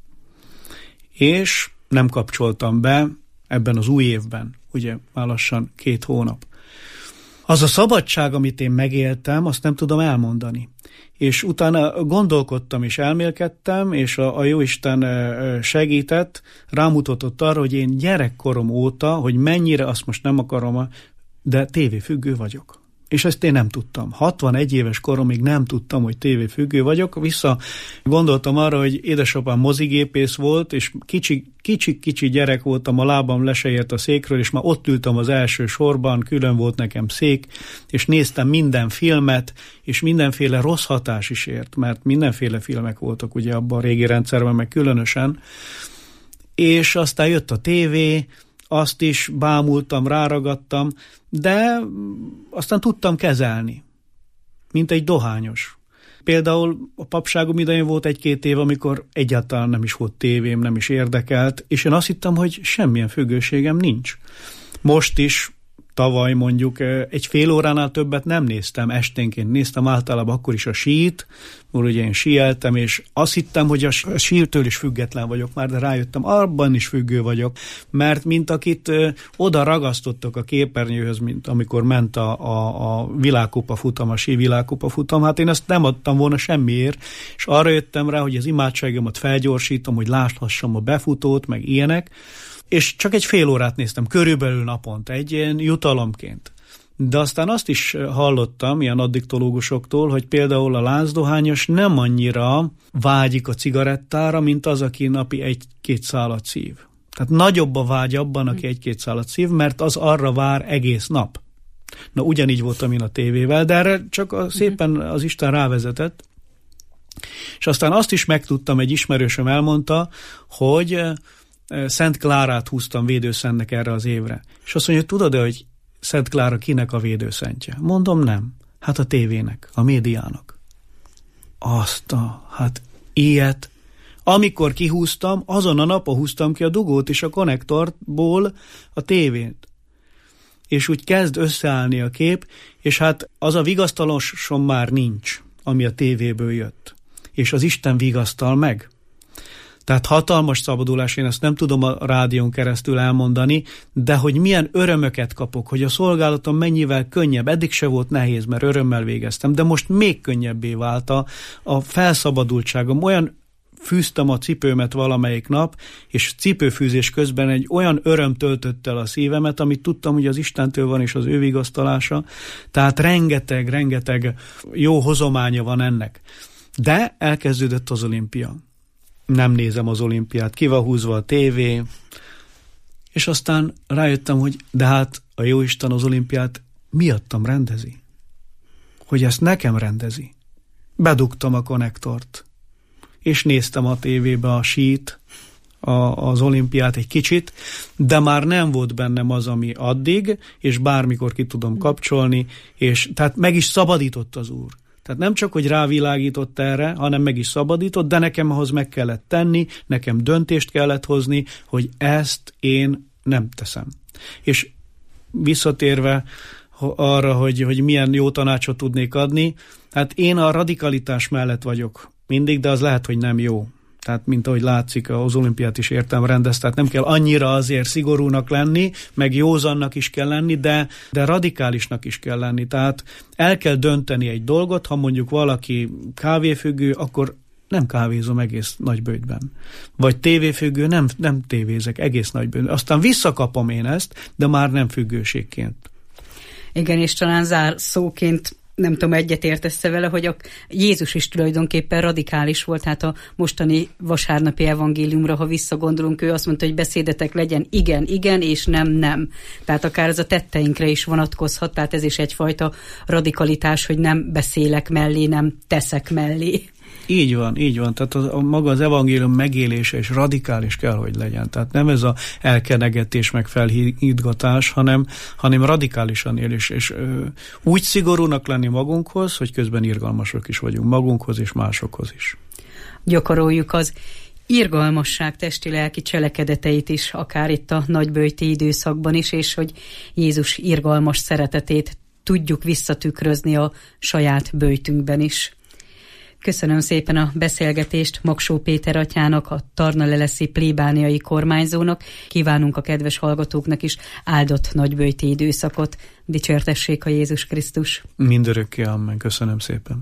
És nem kapcsoltam be ebben az új évben, ugye már lassan 2 hónap. Az a szabadság, amit én megéltem, azt nem tudom elmondani. És utána gondolkodtam és elmélkedtem, és a Jóisten segített, rámutatott arra, hogy én gyerekkorom óta, hogy mennyire, azt most nem akarom, de tévéfüggő vagyok. És ezt én nem tudtam. 61 éves koromig nem tudtam, hogy tévéfüggő vagyok. Vissza gondoltam arra, hogy édesapám mozigépész volt, és kicsi gyerek voltam, a lábam le se ért a székről, és már ott ültem az első sorban, külön volt nekem szék, és néztem minden filmet, és mindenféle rossz hatás is ért, mert mindenféle filmek voltak ugye abban a régi rendszerben, meg különösen. És aztán jött a tévé, azt is bámultam, ráragadtam, de aztán tudtam kezelni, mint egy dohányos. Például a papságom idején volt 1-2 év, amikor egyáltalán nem is volt tévém, nem is érdekelt, és én azt hittem, hogy semmilyen függőségem nincs. Most is, tavaly mondjuk egy fél óránál többet nem néztem, esténként néztem általában akkor is a sít, mert ugye én síeltem, és azt hittem, hogy a sírtől is független vagyok már, de rájöttem, abban is függő vagyok, mert mint akit oda ragasztottak a képernyőhöz, mint amikor ment a világkupa futam, a sí világkupa futam, hát én ezt nem adtam volna semmiért, és arra jöttem rá, hogy az imádságomat felgyorsítom, hogy láthassam a befutót, meg ilyenek, és csak egy fél órát néztem, körülbelül naponta, egy ilyen jutalomként. De aztán azt is hallottam ilyen addiktológusoktól, hogy például a láncdohányos nem annyira vágyik a cigarettára, mint az, aki napi 1-2 szálat szív. Tehát nagyobb a vágy abban, aki 1-2 szálat szív, mert az arra vár egész nap. Na, ugyanígy voltam én a tévével, de erre csak szépen az Isten rávezetett. És aztán azt is megtudtam, egy ismerősöm elmondta, hogy Szent Klárát húztam védőszentnek erre az évre. És azt mondja, tudod-e, hogy Szent Klára kinek a védőszentje? Mondom, nem. Hát a tévének, a médiának. Hát ilyet. Amikor kihúztam, azon a napon húztam ki a dugót és a konnektorból a tévét. És úgy kezd összeállni a kép, és hát az a vigasztalosom már nincs, ami a tévéből jött. És az Isten vigasztal meg. Tehát hatalmas szabadulás, én ezt nem tudom a rádión keresztül elmondani, de hogy milyen örömöket kapok, hogy a szolgálatom mennyivel könnyebb, eddig se volt nehéz, mert örömmel végeztem, de most még könnyebbé vált a felszabadultságom. Olyan fűztem a cipőmet valamelyik nap, és cipőfűzés közben egy olyan öröm töltött el a szívemet, amit tudtam, hogy az Istentől van, és az ő vigasztalása. Tehát rengeteg jó hozománya van ennek. De elkezdődött az olimpia. Nem nézem az olimpiát, ki van húzva a tévé, és aztán rájöttem, hogy de hát a Jóisten az olimpiát miattam rendezi. Hogy ezt nekem rendezi. Bedugtam a konnektort, és néztem a tévébe a sít, az olimpiát egy kicsit, de már nem volt bennem az, ami addig, és bármikor ki tudom kapcsolni, és tehát meg is szabadított az Úr. Tehát nem csak, hogy rávilágított erre, hanem meg is szabadított, de nekem ahhoz meg kellett tenni, nekem döntést kellett hozni, hogy ezt én nem teszem. És visszatérve, arra, hogy milyen jó tanácsot tudnék adni. Hát én a radikalitás mellett vagyok mindig, de az lehet, hogy nem jó. Tehát, mint ahogy látszik, az olimpiát is értelmrendez, tehát nem kell annyira azért szigorúnak lenni, meg józannak is kell lenni, de radikálisnak is kell lenni. Tehát el kell dönteni egy dolgot, ha mondjuk valaki kávéfüggő, akkor nem kávézom egész Nagyböjtben. Vagy tévéfüggő, nem tévézek egész Nagyböjtben. Aztán visszakapom én ezt, de már nem függőségként. Igen, és talán zárszóként nem tudom, egyetértesz vele, hogy Jézus is tulajdonképpen radikális volt, hát a mostani vasárnapi evangéliumra, ha visszagondolunk, ő azt mondta, hogy beszédetek legyen igen, igen, és nem, nem. Tehát akár ez a tetteinkre is vonatkozhat, tehát ez is egyfajta radikalitás, hogy nem beszélek mellé, nem teszek mellé. Így van. Tehát maga az evangélium megélése és radikális kell, hogy legyen. Tehát nem ez a elkenegetés meg felhídgatás, hanem radikálisan él, és úgy szigorúnak lenni magunkhoz, hogy közben irgalmasok is vagyunk magunkhoz és másokhoz is. Gyakoroljuk az irgalmasság testi-lelki cselekedeteit is, akár itt a nagyböjti időszakban is, és hogy Jézus irgalmas szeretetét tudjuk visszatükrözni a saját böjtünkben is. Köszönöm szépen a beszélgetést Magsó Péter atyának, a tarnaleleszi plébániai kormányzónak. Kívánunk a kedves hallgatóknak is áldott nagyböjti időszakot. Dicsértessék a Jézus Krisztus. Mindörökké, amen. Köszönöm szépen.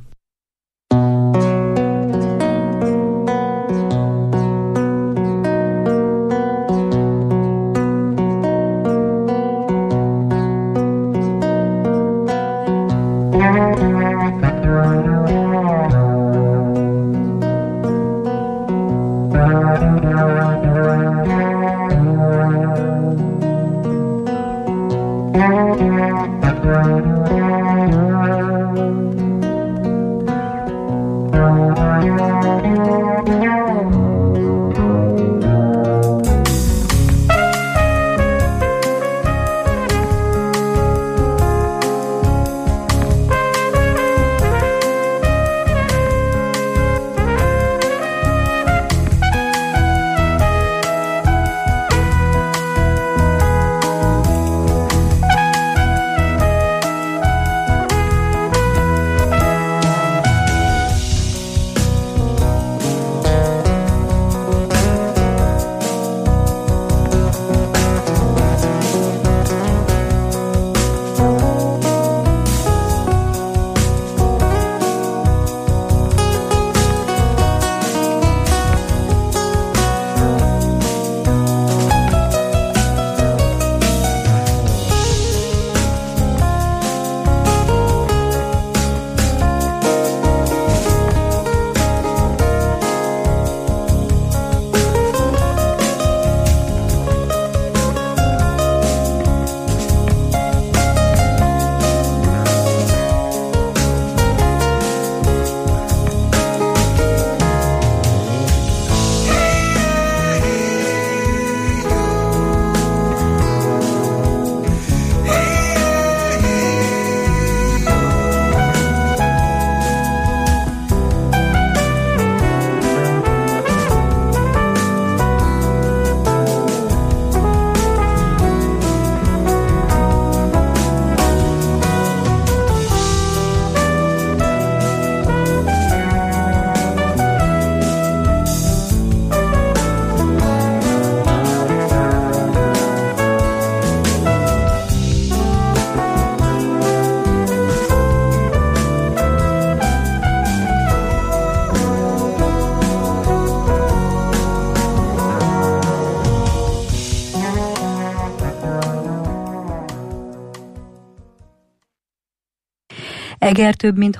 Eger több mint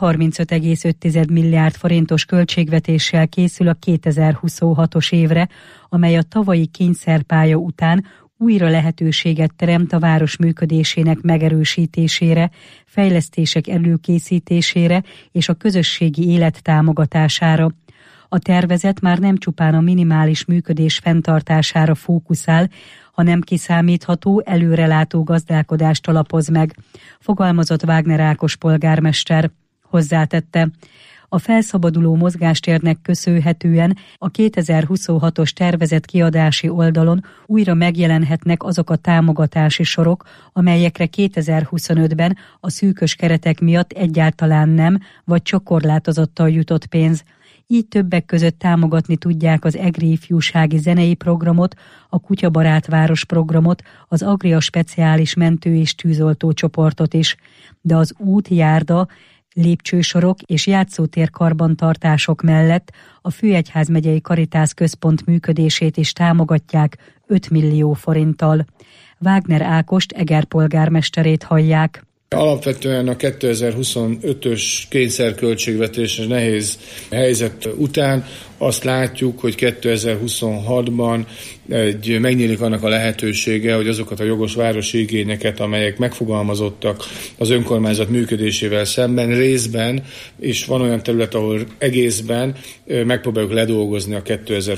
35,5 milliárd forintos költségvetéssel készül a 2026-os évre, amely a tavalyi kényszerpálya után újra lehetőséget teremt a város működésének megerősítésére, fejlesztések előkészítésére és a közösségi élet támogatására. A tervezet már nem csupán a minimális működés fenntartására fókuszál, hanem kiszámítható, előrelátó gazdálkodást alapoz meg, fogalmazott Wagner Ákos polgármester. Hozzátette, A felszabaduló mozgástérnek köszönhetően a 2026-os tervezett kiadási oldalon újra megjelenhetnek azok a támogatási sorok, amelyekre 2025-ben a szűkös keretek miatt egyáltalán nem, vagy csak korlátozottan jutott pénz. Így többek között támogatni tudják az EGRI ifjúsági zenei programot, a Kutyabarát város programot, az Agria speciális mentő- és tűzoltó csoportot is. De az út, járda, lépcsősorok és játszótér karbantartások mellett a Főegyházmegyei Karitász Központ működését is támogatják 5 millió forinttal. Wagner Ákost, Eger polgármesterét hallják. Alapvetően a 2025-ös kényszerköltségvetéses nehéz helyzet után azt látjuk, hogy 2026-ban megnyílik annak a lehetősége, hogy azokat a jogos városi igényeket, amelyek megfogalmazottak az önkormányzat működésével szemben, részben, és van olyan terület, ahol egészben megpróbáljuk ledolgozni a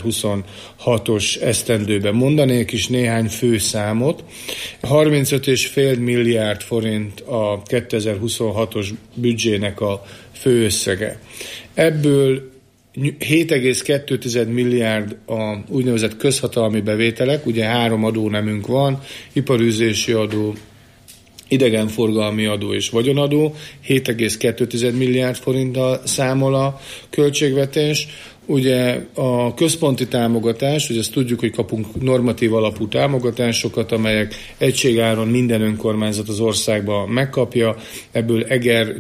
2026-os esztendőben. Mondanék is néhány fő számot. 35,5 milliárd forint a 2026-os büdzsének a fő összege. Ebből 7,2 milliárd a úgynevezett közhatalmi bevételek, ugye 3 adónemünk van, iparűzési adó, idegenforgalmi adó és vagyonadó, 7,2 milliárd forinttal számol a költségvetés. Ugye a központi támogatás, ugye ezt tudjuk, hogy kapunk normatív alapú támogatásokat, amelyek egységáron minden önkormányzat az országban megkapja, ebből Eger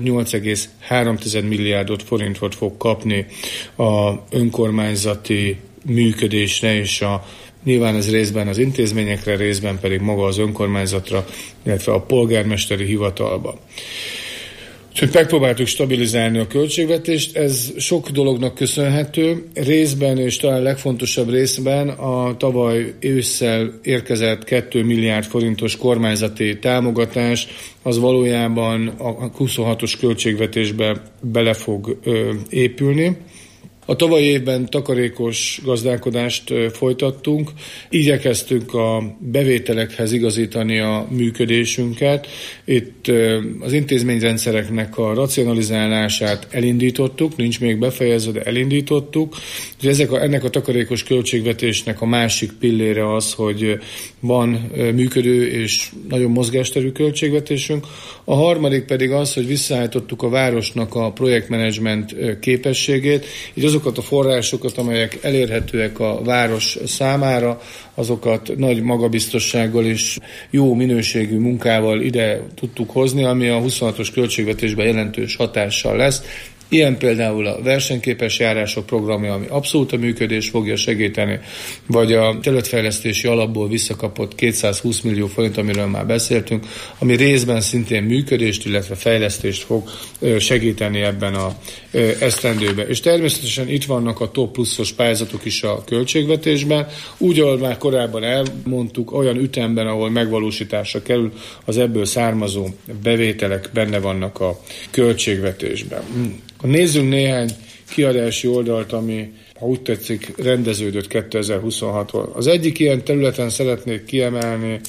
8,3 milliárdot forintot fog kapni a önkormányzati működésre, és nyilván ez részben az intézményekre, részben pedig maga az önkormányzatra, illetve a polgármesteri hivatalba. Úgyhogy megpróbáltuk stabilizálni a költségvetést, ez sok dolognak köszönhető, részben és talán legfontosabb részben a tavaly ősszel érkezett 2 milliárd forintos kormányzati támogatás, az valójában a 26-os költségvetésbe bele fog épülni. A tavalyi évben takarékos gazdálkodást folytattunk, igyekeztünk a bevételekhez igazítani a működésünket. Itt az intézményrendszereknek a racionalizálását elindítottuk, nincs még befejezve, de elindítottuk. Ennek a takarékos költségvetésnek a másik pillére az, hogy van működő és nagyon mozgásterű költségvetésünk. A harmadik pedig az, hogy visszaállítottuk a városnak a projektmenedzsment képességét, így azokat a forrásokat, amelyek elérhetőek a város számára, azokat nagy magabiztossággal és jó minőségű munkával ide tudtuk hozni, ami a 26-os költségvetésben jelentős hatással lesz. Ilyen például a versenyképes járások programja, ami abszolút a működés fogja segíteni, vagy a területfejlesztési alapból visszakapott 220 millió forint, amiről már beszéltünk, ami részben szintén működést, illetve fejlesztést fog segíteni ebben az esztendőben. És természetesen itt vannak a top pluszos pályázatok is a költségvetésben, úgy, ahogy már korábban elmondtuk, olyan ütemben, ahol megvalósításra kerül, az ebből származó bevételek benne vannak a költségvetésben. Nézzünk néhány kiadási oldalt, ami, ha úgy tetszik, rendeződött 2026-tól. Az egyik ilyen területen szeretnék kiemelni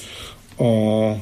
a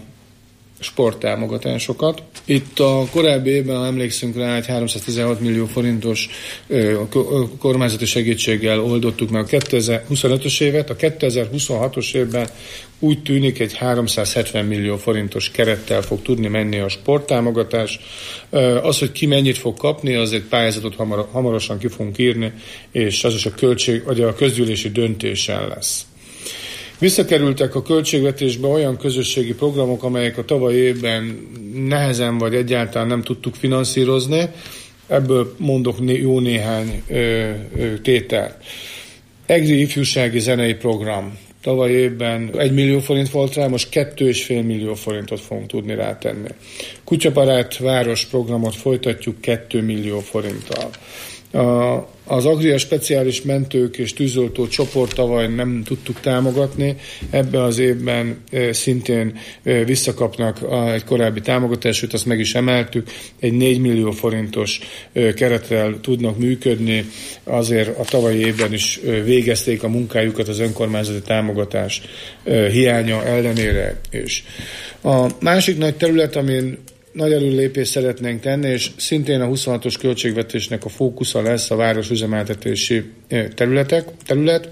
sporttámogatásokat. Itt a korábbi évben, ha emlékszünk rá, egy 316 millió forintos kormányzati segítséggel oldottuk meg a 2025-ös évet. A 2026-os évben úgy tűnik, egy 370 millió forintos kerettel fog tudni menni a sporttámogatás. Az, hogy ki mennyit fog kapni, az egy pályázatot hamarosan ki fogunk írni, és az is a közgyűlési döntésen lesz. Visszakerültek a költségvetésbe olyan közösségi programok, amelyek a tavalyi évben nehezen vagy egyáltalán nem tudtuk finanszírozni. Ebből mondok jó néhány tételt. EGRI ifjúsági zenei program. Tavaly évben 1 millió forint volt rá, most 2,5 millió forintot fogunk tudni rátenni. Kutyabarát város programot folytatjuk 2 millió forinttal. Az Agria speciális mentők és tűzoltó csoport tavaly nem tudtuk támogatni, ebben az évben szintén visszakapnak egy korábbi támogatást, azt meg is emeltük, egy 4 millió forintos kerettel tudnak működni, azért a tavalyi évben is végezték a munkájukat az önkormányzati támogatás hiánya ellenére is. A másik nagy terület, amin nagy előrelépést szeretnénk tenni, és szintén a 26-os költségvetésnek a fókusza lesz a városüzemeltetési terület.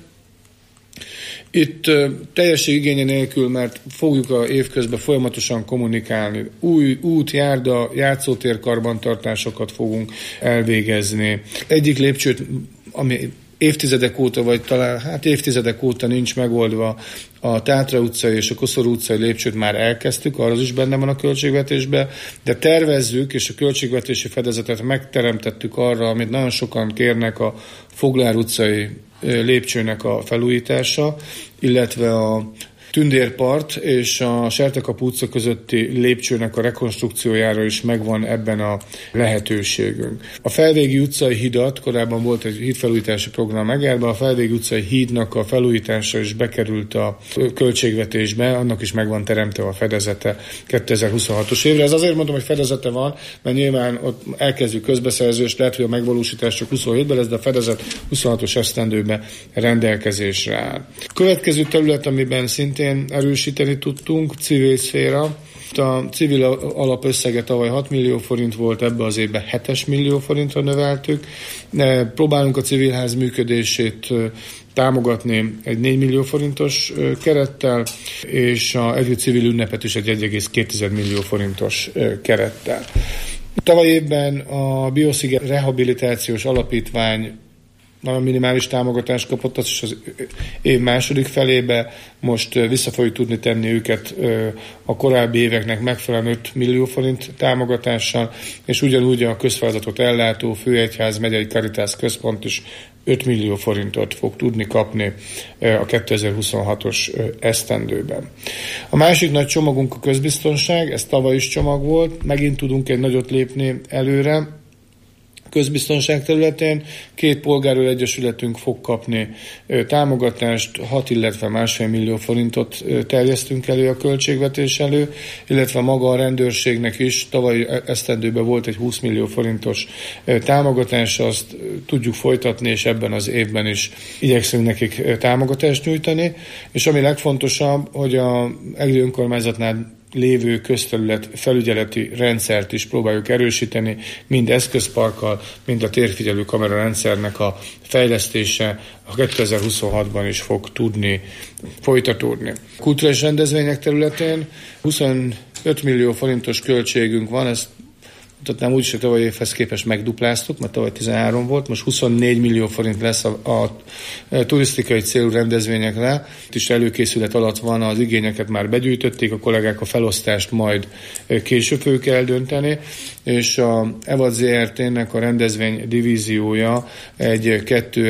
Itt teljesség igénye nélkül, mert fogjuk a évközben folyamatosan kommunikálni. Új út, járda, játszótér karbantartásokat fogunk elvégezni. Egyik lépcsőt, ami évtizedek óta, vagy talán évtizedek óta nincs megoldva, a Tátra utcai és a Koszorú utcai lépcsőt már elkezdtük, arra is benne van a költségvetésben, de tervezzük, és a költségvetési fedezetet megteremtettük arra, amit nagyon sokan kérnek, a Foglár utcai lépcsőnek a felújítása, illetve a Tündérpart és a Sertekapu utca közötti lépcsőnek a rekonstrukciójára is megvan ebben a lehetőségünk. A Felvégi utcai hidat, korábban volt egy hídfelújítási program Egerben, a Felvégi utcai hídnak a felújítása is bekerült a költségvetésbe, annak is megvan teremtve a fedezete 2026-os évre. Ez azért mondom, hogy fedezete van, mert nyilván ott elkezdjük közbeszerzést, lehet, hogy a megvalósítás csak 27-ben lesz, de a fedezet 26-os esztendőben rendelkezésre áll. A következő terület, amiben szintén erősíteni tudtunk, civil szféra. A civil alapösszege tavaly 6 millió forint volt, ebbe az évben 7 millió forintra növeltük. Próbálunk a civilház működését támogatni egy 4 millió forintos kerettel, és a együtt civil ünnepet is egy 1,2 millió forintos kerettel. Tavaly évben a Biosziget Rehabilitációs Alapítvány nagyon minimális támogatást kapott, az is az év második felébe. Most vissza fogjuk tudni tenni őket a korábbi éveknek megfelelően 5 millió forint támogatással, és ugyanúgy a közfeladatot ellátó Főegyház megyei Caritas központ is 5 millió forintot fog tudni kapni a 2026-os esztendőben. A másik nagy csomagunk a közbiztonság, ez tavaly is csomag volt, megint tudunk egy nagyot lépni előre. Közbiztonság területén 2 polgárőr egyesületünk fog kapni támogatást, 6, illetve 1,5 millió forintot terjesztünk elő a költségvetés elő, illetve maga a rendőrségnek is tavaly esztendőben volt egy 20 millió forintos támogatása, azt tudjuk folytatni, és ebben az évben is igyekszünk nekik támogatást nyújtani, és ami legfontosabb, hogy a Egri önkormányzatnál lévő közterület felügyeleti rendszert is próbáljuk erősíteni, mind eszközparkkal, mind a térfigyelő kamera rendszernek a fejlesztése a 2026-ban is fog tudni folytatódni. Kulturális rendezvények területén 25 millió forintos költségünk van, ezt mutatnám úgy, hogy tavaly évhez képest megdupláztuk, mert tavaly 13 volt, most 24 millió forint lesz a turisztikai célú rendezvényekre. Itt is előkészület alatt van, az igényeket már begyűjtötték, a kollégák a felosztást majd később fogjuk eldönteni, és a EVAD ZRT-nek a rendezvény divíziója egy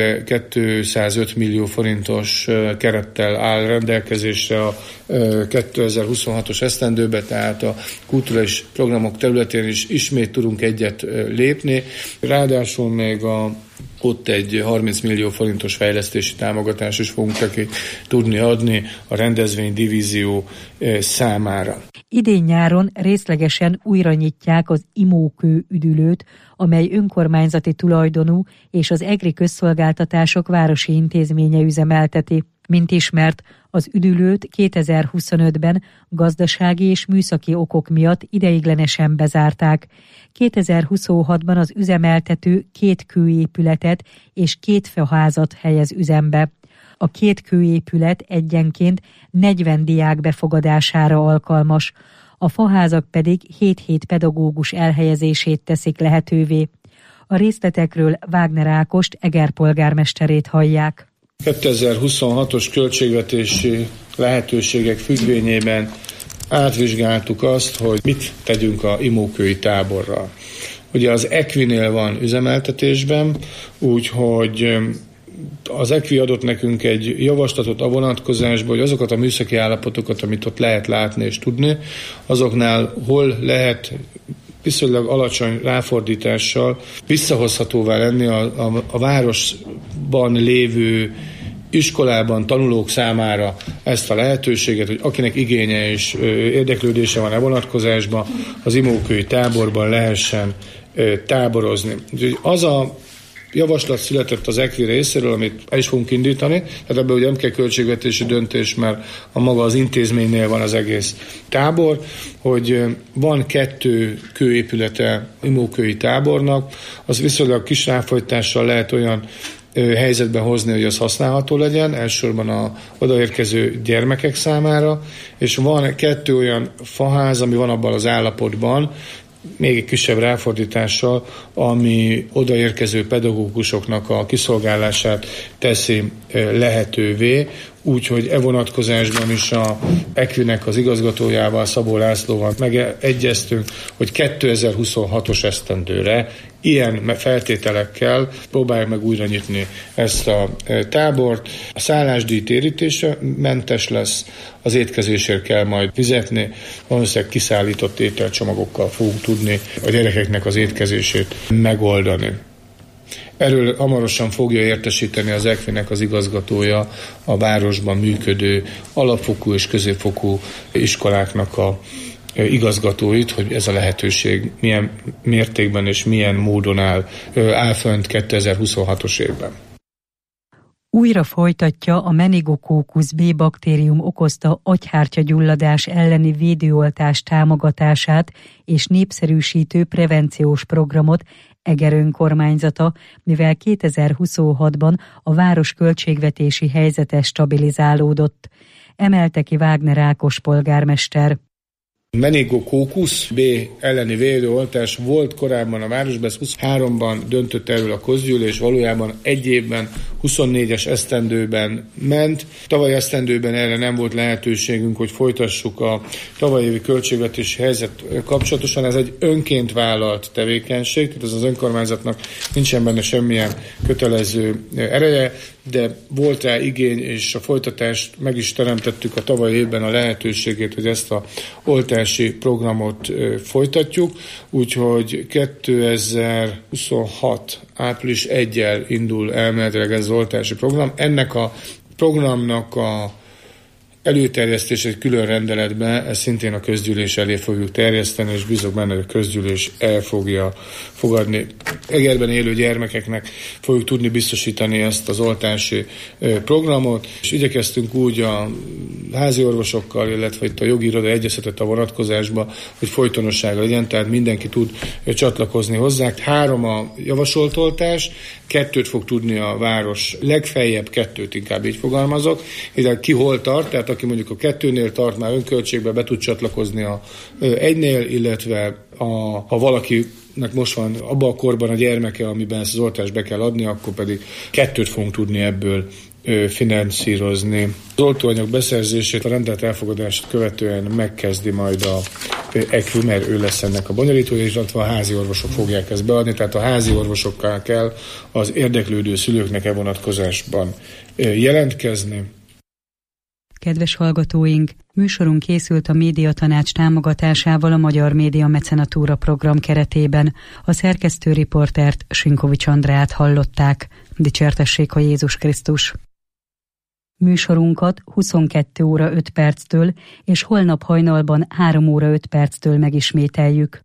205 millió forintos kerettel áll rendelkezésre a 2026-os esztendőbe, tehát a kulturális programok területén is ismét tudunk egyet lépni. Ráadásul még ott egy 30 millió forintos fejlesztési támogatás is fogunk neki tudni adni a rendezvény divízió számára. Idén nyáron részlegesen újra nyitják az Imókő üdülőt, amely önkormányzati tulajdonú és az EGRI Közszolgáltatások városi intézménye üzemelteti. Mint ismert, az üdülőt 2025-ben gazdasági és műszaki okok miatt ideiglenesen bezárták. 2026-ban az üzemeltető 2 kőépületet és 2 faházat helyez üzembe. A 2 kőépület egyenként 40 diák befogadására alkalmas, a faházak pedig 7 pedagógus elhelyezését teszik lehetővé. A részletekről Wagner Ákost, Eger polgármesterét hallják. 2026-os költségvetési lehetőségek függvényében átvizsgáltuk azt, hogy mit tegyünk a imókői táborral. Ugye az Equinél van üzemeltetésben, úgyhogy az Equi adott nekünk egy javaslatot a vonatkozásban, hogy azokat a műszaki állapotokat, amit ott lehet látni és tudni, azoknál hol lehet viszonylag alacsony ráfordítással visszahozhatóvá lenni a városban lévő iskolában tanulók számára ezt a lehetőséget, hogy akinek igénye és érdeklődése van a vonatkozásban, az imókői táborban lehessen táborozni. Úgyhogy az a javaslat született az ECRI részéről, amit el is fogunk indítani, tehát ebben ugye nem kell költségvetési döntés, mert a maga az intézménynél van az egész tábor, hogy van 2 kőépülete imókői tábornak, az viszonylag kis ráfojtással lehet olyan helyzetben hozni, hogy az használható legyen, elsősorban a odaérkező gyermekek számára, és van 2 olyan faház, ami van abban az állapotban, még egy kisebb ráfordítással, ami odaérkező pedagógusoknak a kiszolgálását teszi lehetővé, úgyhogy e vonatkozásban is a ECRI-nek az igazgatójával, Szabó Lászlóval megegyeztünk, hogy 2026-os esztendőre ilyen feltételekkel próbáljuk meg újra nyitni ezt a tábort. A szállásdíj térítése mentes lesz, az étkezésért kell majd fizetni, valószínűleg kiszállított ételcsomagokkal fogunk tudni a gyerekeknek az étkezését megoldani. Erről hamarosan fogja értesíteni az ECRI-nek az igazgatója a városban működő alapfokú és középfokú iskoláknak a igazgatóit, hogy ez a lehetőség milyen mértékben és milyen módon áll fönt 2026-os évben. Újra folytatja a Meningokókusz B baktérium okozta agyhártyagyulladás elleni védőoltás támogatását és népszerűsítő prevenciós programot Eger önkormányzata, mivel 2026-ban a város költségvetési helyzete stabilizálódott. Emelte ki Wagner Ákos polgármester. Meningokókusz B elleni védőoltás volt korábban a városban, 23-ban döntött erről a közgyűlés, valójában egy évben, 24-es esztendőben ment. Tavaly esztendőben erre nem volt lehetőségünk, hogy folytassuk a tavalyi évi költségvetési helyzet kapcsolatosan. Ez egy önként vállalt tevékenység, tehát az önkormányzatnak nincsen benne semmilyen kötelező ereje, de volt rá igény, és a folytatást meg is teremtettük a tavalyi évben a lehetőségét, hogy ezt a oltási programot folytatjuk, úgyhogy 2026. április 1-jel indul elméletileg ez az oltási program. Ennek a programnak a előterjesztés egy külön rendeletben, ezt szintén a közgyűlés elé fogjuk terjeszteni, és bízok benne, hogy a közgyűlés el fogja fogadni. Egerben élő gyermekeknek fogjuk tudni biztosítani ezt az oltási programot, és igyekeztünk úgy a házi orvosokkal, illetve itt a jogi iroda egyeztetett a vonatkozásba, hogy folytonossága legyen, tehát mindenki tud csatlakozni hozzá. 3 a javasolt oltás, 2 fog tudni a város, legfeljebb 2, inkább így fogalmazok, illetve ki hol tart, tehát aki mondjuk a 2-nél tart, már önköltségbe be tud csatlakozni a 1-nél, illetve ha valakinek most van abban a korban a gyermeke, amiben ezt az oltást be kell adni, akkor pedig 2 fogunk tudni ebből finanszírozni. Az oltóanyag beszerzését, a rendelt elfogadását követően megkezdi majd a ECRI, mert ő lesz ennek a bonyolítója, illetve a házi orvosok fogják ezt beadni, tehát a házi orvosokkal kell az érdeklődő szülőknek e vonatkozásban jelentkezni. Kedves hallgatóink, műsorunk készült a Médiatanács támogatásával a Magyar Média Mecenatúra program keretében. A szerkesztő riportert, Sinkovics Andrát hallották. Dicsértessék a Jézus Krisztus! Műsorunkat 22 óra 5 perctől és holnap hajnalban 3 óra 5 perctől megismételjük.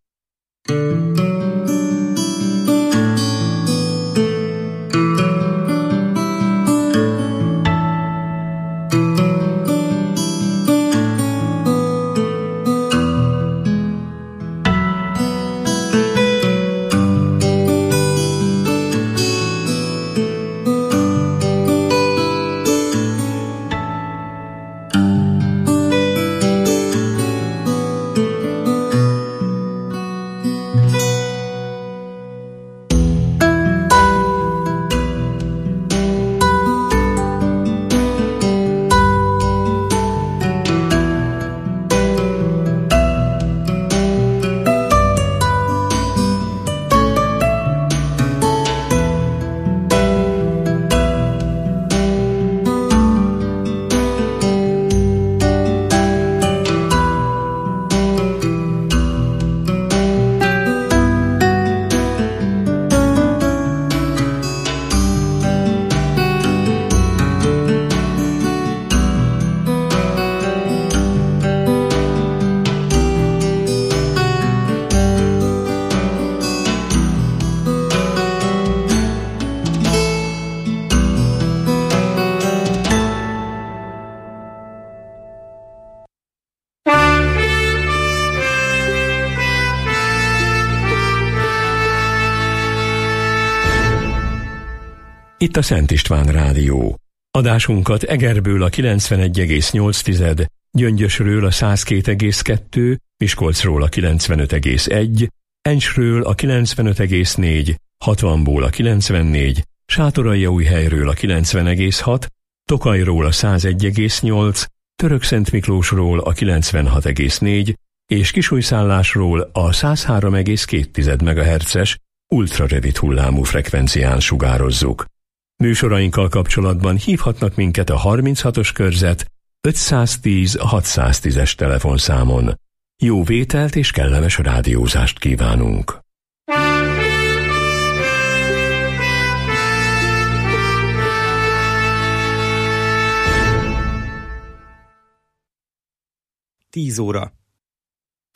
Itt a Szent István Rádió. Adásunkat Egerből a 91,8, Gyöngyösről a 102,2, Miskolcról a 95,1, Encsről a 95,4, Hatvanból a 94, Sátoraljaújhelyről a 90,6, Tokajról a 101,8, Törökszentmiklósról a 96,4 és Kisújszállásról a 103,2 MHz-es ultrarövid hullámú frekvencián sugározzuk. Műsorainkkal kapcsolatban hívhatnak minket a 36-os körzet 510 610-es telefonszámon. Jó vételt és kellemes rádiózást kívánunk! Tíz óra.